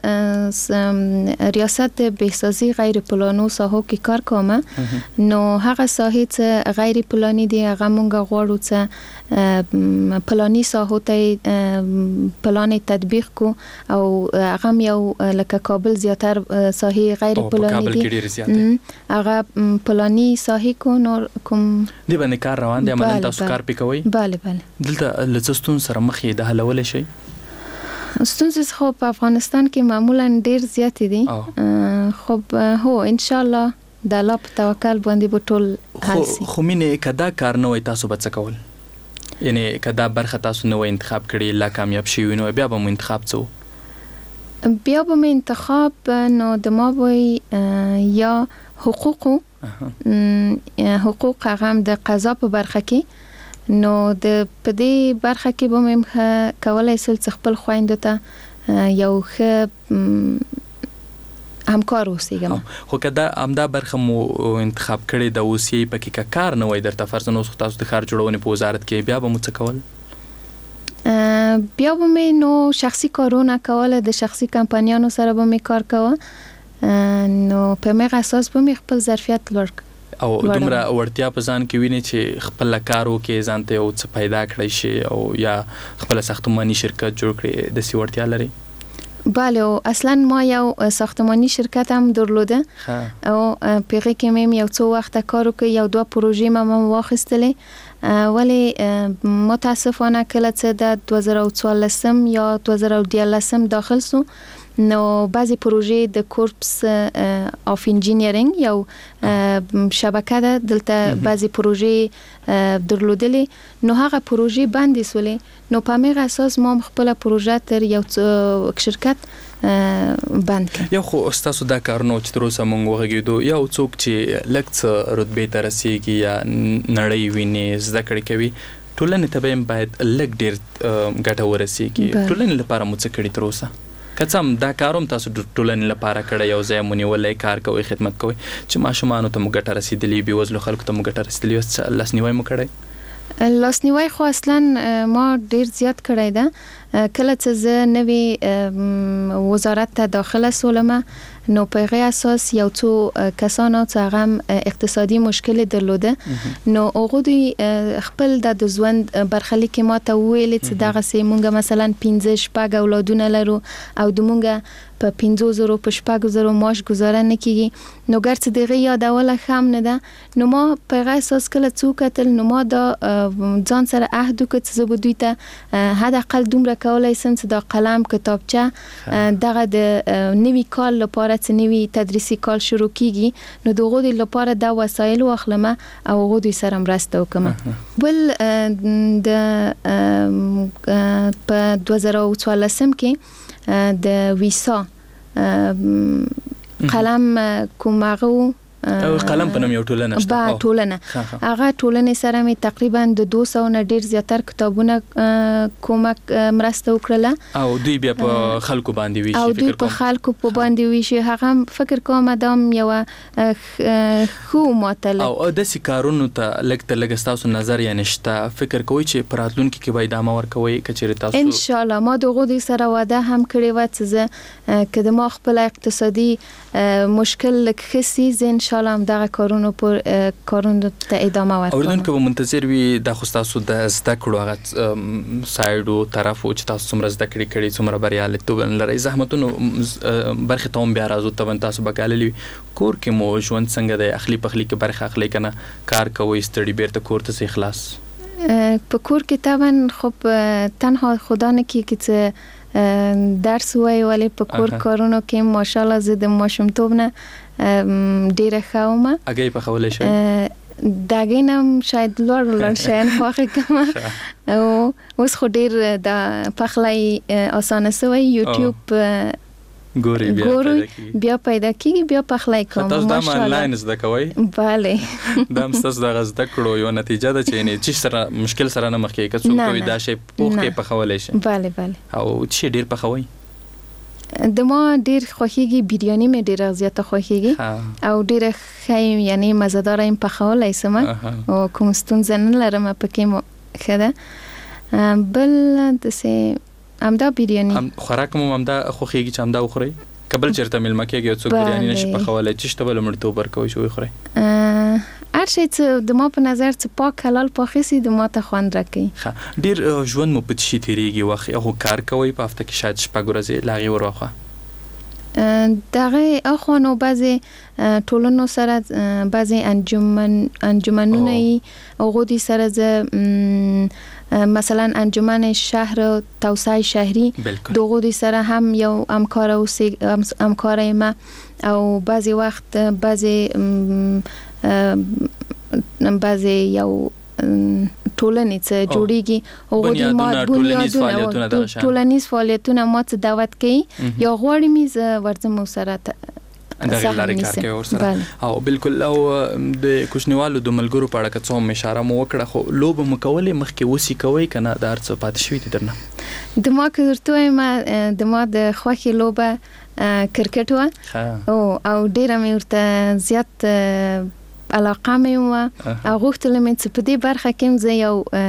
S: په ریاست بهسازی غیر پلانو ساحو کې کار کوم. نو هغه ساحې چې غیر پلاني دي هغه مونږ غواړو چې پلاني ساحو ته پلان تطبیق کو او هغه یو لکه کابل زیاتر ساحې غیر پلاني دي هغه پلاني ساحې کو نور کوم
R: دی باندې کار روان دی عملاً تاسو کار پکوي؟
S: bale bale
R: دلته لڅستون سره مخې د حلول شي.
S: ستونزې خو په افغانستان کې معمولا ډیر زیات دي، خو هو ان شاء الله د الله په توکل باندې به ټول حل شي.
R: خو مینه کدا کار نه وای تاسو به څه کول؟ یعنی کدا برخه تاسو نه وای انتخاب کړی لا کامیاب شي نو بیا به مو انتخاب څه؟
S: بیا به مو انتخاب نو د ما وای یا حقوق حقوق هغه د قضا په برخه کې، نو د پدې برخه کې به مم کولای سل خپل خويندو ته یو ښه همکار اوسېږم.
R: خو کدا امدا برخه مو انتخاب کړی د اوسې پکې کار نه وای درته فرض نو تاسو د خار جوړونې په وزارت کې بیا به مو څه کول؟
S: بیا به مې نو شخصي کارونه کوله، د شخصي کمپنیانو سره به مې کار کوه، نو په مې اساس به مې خپل ظرفیت لوړ
R: او دومره ورتیا په ځان کې ویني چې خپل کارو کې ځان ته او څه پیدا کړی شي او یا خپل ساختماني شرکت جوړ کړي د سی ورتیا لري؟
S: بله اصلا ما یو ساختماني شرکت هم درلوده او پیغه کې مې یو څو وخت کار وکړ، یو دوه پروژې ما واخیستلې، ولی متاسفانه کله چې د دوه زره او څوارلسم یا دوه زره او دیارلسم داخل سو نو بعضی پروژې د کورپس اف انجینیرینګ یو شبکه ده دلته بعضی پروژې درلودلې، نو هغه پروژې باندې سولې، نو په مغه اساس ما خپل پروژه تر یو شرکت بند کړ.
R: یو خو تاسو دا کارونه چې تر اوسه مونږ وغږیدو یو څوک چې لکه رتبه ته رسیږي یا نړۍ ویني زده کړې کوي ټولنې ته به باید لګ ډیر ګټه ورسیږي. ټولنې لپاره مو څه کړی تر اوسه؟ کڅم دا کاروم تاسو ټولنې لپاره کړه یو ځای مونږ کار کوي خدمت کوي چې ماشومان ته مو ګټه رسیدلی بي وزلو خلکو ته مو ګټه رسیدلی او لاسنیوي مو کړی؟
S: لاسنیوي خو اصلا ما ډیر زیات کړی ده. کله چې زه نوی وزارت ته داخله سولم نو په غي اساس یو څو کسانو چې هغه اقتصادي مشکل درلوده، نو هغه دوی خپل د ژوند برخلیک ما ته ویل چې دغه سي مونږه مثلا پنځه شپږ اولادونه لرو او د مونږه په پنځه زره په شپږ زره معاش گزاره نه کیږي، نو ګرځ دغه یادوله خام نه ده. نو ما په غي اساس کله څوک تل نو ما د ځان سره عهد وکړ چې زه به دوی ته حد اقل دومره کولای سم چې د قلم کتابچه دغه د نوي کال لپاره چې نوي تدریسي کال شروع کیږي نو دغه د لپاره د وسایل واخلم او هغه دوی سره مرسته وکم. بل د په دوه زره او څوارلسم کې د ویسا قلم کومغه
R: قلم په نوم یو ټولنه شته
S: با ټولنه هغه ټولنې سره می تقریبا د دوه سوه نه ډیر زیاتر کتابونه کومک مرسته وکړه
R: او دوی بیا په خلکو باندې وی شي
S: او دوی په خلکو په باندې وی شي هغه فکر کوم ادم یو خو ماتل
R: او د سکارونو ته لګ لګ تاسو نظر یا نشته فکر کوي چې پراتلونکو کې وای ادامه ورکوي کچېره تاسو
S: ان شاء الله ما دغه دې سره واده هم کړی و چې کله ما خپل اقتصادي مشکل لکخسي زه ان شاء الله هم دغه کارونو پر کارونو ته ادامه ورکوم
R: اوردونکو به منتظر وي د خو تاسو د زده کړو هغه سایډو طرفو چې تاسو څومره زده کړی کړی څومره بریالیتوب لري زحمتونو برخه ته هم بیا راځو ته تاسو بکاللی کور کې مو ژوند څنګه د اخلي پخلي کې برخه اخلي کنه کار کوي ستړي بیرته کور ته اخلاص
S: په کور کې طبعا خب تنها خدا نه کی چې درس وای ولی په کور کارونو کې ماشاءالله زه د ماشومتوب نه ډیره خاومه
R: اگې په خولې شي
S: داګینم شاید لور لور شین خوخه کما او اوس خو ډیر د پخلای اسانه سوی یوټیوب
R: ګوري بیا
S: ګوري بیا پیدا کیږي بیا پخلای کوم
R: ماشاءالله تاسو د آنلاین زده کوئ
S: bale
R: دا مستس د غزده کړو یو نتیجه ده چې نه چې سره مشکل سره نه مخ کې کڅو کوي دا شی پوخ کې پخولې شي
S: bale bale
R: او چې ډیر پخوي
S: د ما ډیر خوخيږي بریاني مې ډیر زیاته خوخيږي او ډیر خایم یعنی مزدار ایم پخولای سم او کوم ستونزه نه لرم پکې مو خده بل د سه امدا بریاني
R: ام خوراک مو امدا خوخيږي چې امدا وخوري قبل چرته مل مکیږي او څوک بریاني نشي پخولای چې شته بل مرتو برکوي شو وخوري
S: هر شي چې د ما په نظر چې پاک حلال پاخسي د ما ته خوند راکړي
R: ډیر ژوند مو په شي تیریږي واخ او کار کوي په هفته کې شاید شپږ ورځې لاغي وروخه
S: دغه اخوانو بعضی ټولنو سره بعضی انجمن انجمنونه او غوډي سره ز مثلا انجمن شهر توسعه شهری دغه دي سره هم یو همکار او همکارای ما او بعضی وخت بعضی بعضی یو ټولنې څخه جوړیږي او غوډي ما بنیادونه ټولنیز فعالیتونه ما ته دعوت کوي یا غواړي مې ورځم سره
R: دغه لارې کار کوي ورسره او بالکل او د کوشنیوالو د ملګرو په اړه که څوم اشاره مو وکړه خو لوب مکولې مخکې وسی کوي کنه د ارڅ پاتې شوی دي درنه
S: د ما کړتوې ما د ما د خوخي لوبه کرکټ و او او ډیره مې ورته زیات علاقه مې و او غوښتل مې چې په دې برخه کې زه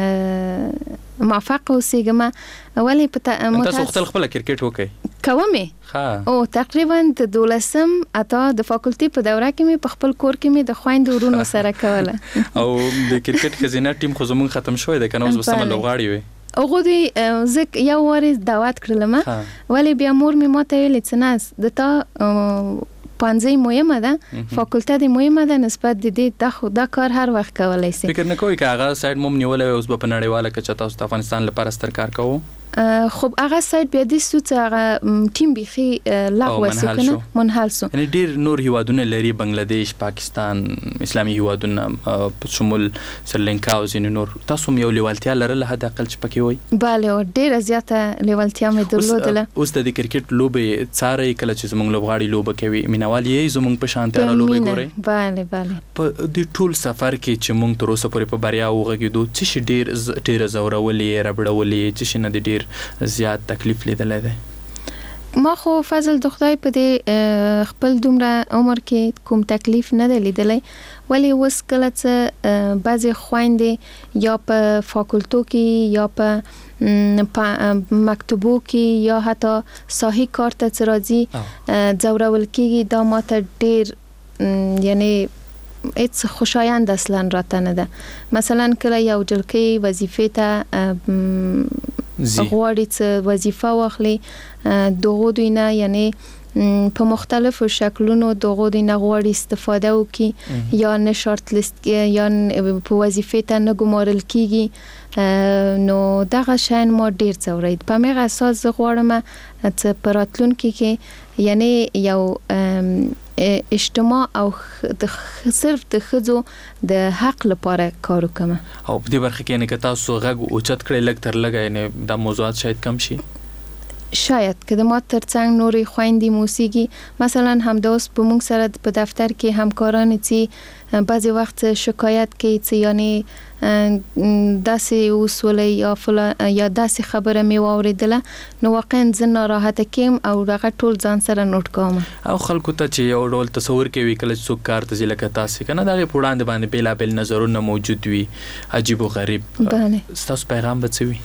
S: یو موافق اوسېږم اولی په
R: تاسو خپل خپل کرکټ وکړئ
S: کومه او تقریبا د دولسم اته د فاکولټي په دوره کې مې په خپل کور کې مې د خويند ورونو سره کوله
R: او د کرکټ خزینه ټیم خو زمون ختم شوی دی کنه اوس بسم الله غاړي وي
S: او غوډي زک یو وری دعوت کړلم ولی بیا مور مې ماته ویل چې ناس د تا پانځي مهمه ده فاکولټه د مهمه ده نسبت د دې د خو دا کار هر وخت کولای شي
R: فکر نه کوي چې هغه سایډ موم نیولای اوس په نړیواله کې تاسو د افغانستان لپاره ستر کار کوو
S: خو هغه سایت بیا د سوت هغه ټیم بيخي لغوه سکنه منحل سو
R: یعنی ډیر نور هیوادونه لري بنگلاديش پاکستان اسلامي هیوادونه په شمول سریلانکا او ځینې نور تاسو یو لیوالتیا لرله حد اقل چې پکې وای
S: bale او ډیر زیاته لیوالتیا مې درلودله
R: اوس د کرکټ لوبه څاري کله چې زمونږ لوبغاړي لوبه کوي مینوال یې زمونږ په شانته لوبه ګوري
S: bale bale
R: په دې ټول سفر کې چې مونږ تر اوسه پورې په بریا وغږیدو چې ډیر ډیر زورولې ربړولې چې نه ډیر زیات تکلیف لیدلې ده
S: ما خو فضل د خدای په دې خپل دومره عمر کې کوم تکلیف نه لیدلې ولی وس کله چې بعضی خويندې یا په فاکولټو کې یا په مکتبو کې یا حتی صحیح کار ته راځي زورول کېږي دا ماته ډیر یعنی هیڅ خوشایند اصلا راته نه ده مثلا کله یو جلکې وظیفه ته غواړي چې وظیفه واخلي دغه دوی نه یعنی په مختلفو شکلونو دغه دوی نه غواړي استفاده وکړي یا نه شارت لیست یا په وظیفه ته نه ګمارل کیږي نو دغه شین ما ډیر څورید په مغه اساس غواړم چې پراتلونکو کې یعنی یو اجتماع او د صرف د خزو د حق لپاره کار وکم
R: او په دې برخه کې نه که تاسو غږ اوچت کړئ لګ تر لګ نه د موضوعات شاید کم شي
S: شاید که د ما ترڅنګ نورې خويندې موسیقي مثلا همداس په موږ سره په دفتر کې همکاران چې بعضی وخت شکایت کوي چې یعنی داسې وسولې یا فلا یا داسې خبره مې واوریدله نو واقعا زه ناراحته کیم او هغه ټول ځان سره نوٹ کوم
R: او خلکو ته چې یو ډول تصور کوي کله چې څوک کار ته ځي لکه تاسو کنه دغه پوړاند باندې بیل بیل نظرونه موجود وي عجیب او غریب تاسو پیغام بچوي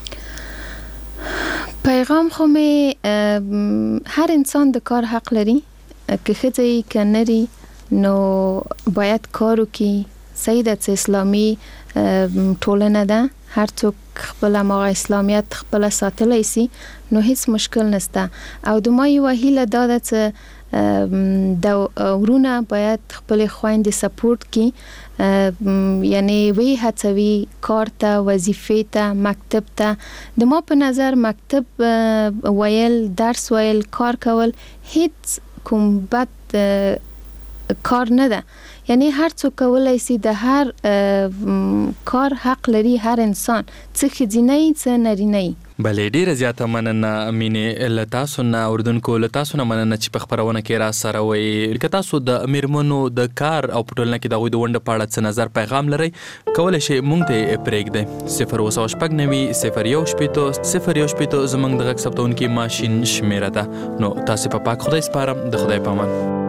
S: پیغام خو مې هر انسان د کار حق لري که ښځه که نري نو باید کار وکړي صحیح ده چې اسلامي ټولنه ده هر څوک خپل هغه اسلامیت خپل ساتلی سي نو هیڅ مشکل نشته او د ما یو هیله دا ده چې د ورونه باید خپل خويندې سپورټ کړي یعنی وی هڅوي کار ته وظیفې ته مکتب ته د ما په نظر مکتب ویل درس ویل کار کول هیڅ کوم بد کار نه ده یعنی هر څوک کولای شي د هر کار حق لري هر انسان څه خځینه څه نارینه
R: بلې ډیره زیاته مننه مینه لتاسو نه اردوونکو لتاسو نه مننه چې په خبرونه کې را سره وي که تاسو د میرمنو د کار او پټولنه کې د غوډ وند پاړه څه نظر پیغام لري کولای شي مونږ ته پرېږدئ صفر وسو شپږ نوي صفر یو شپېتو صفر یو شپېتو زمونږ د غږ ثبتونکو ماشين شمیره ده نو تاسو په پاک خدای سپارم د خدای پامان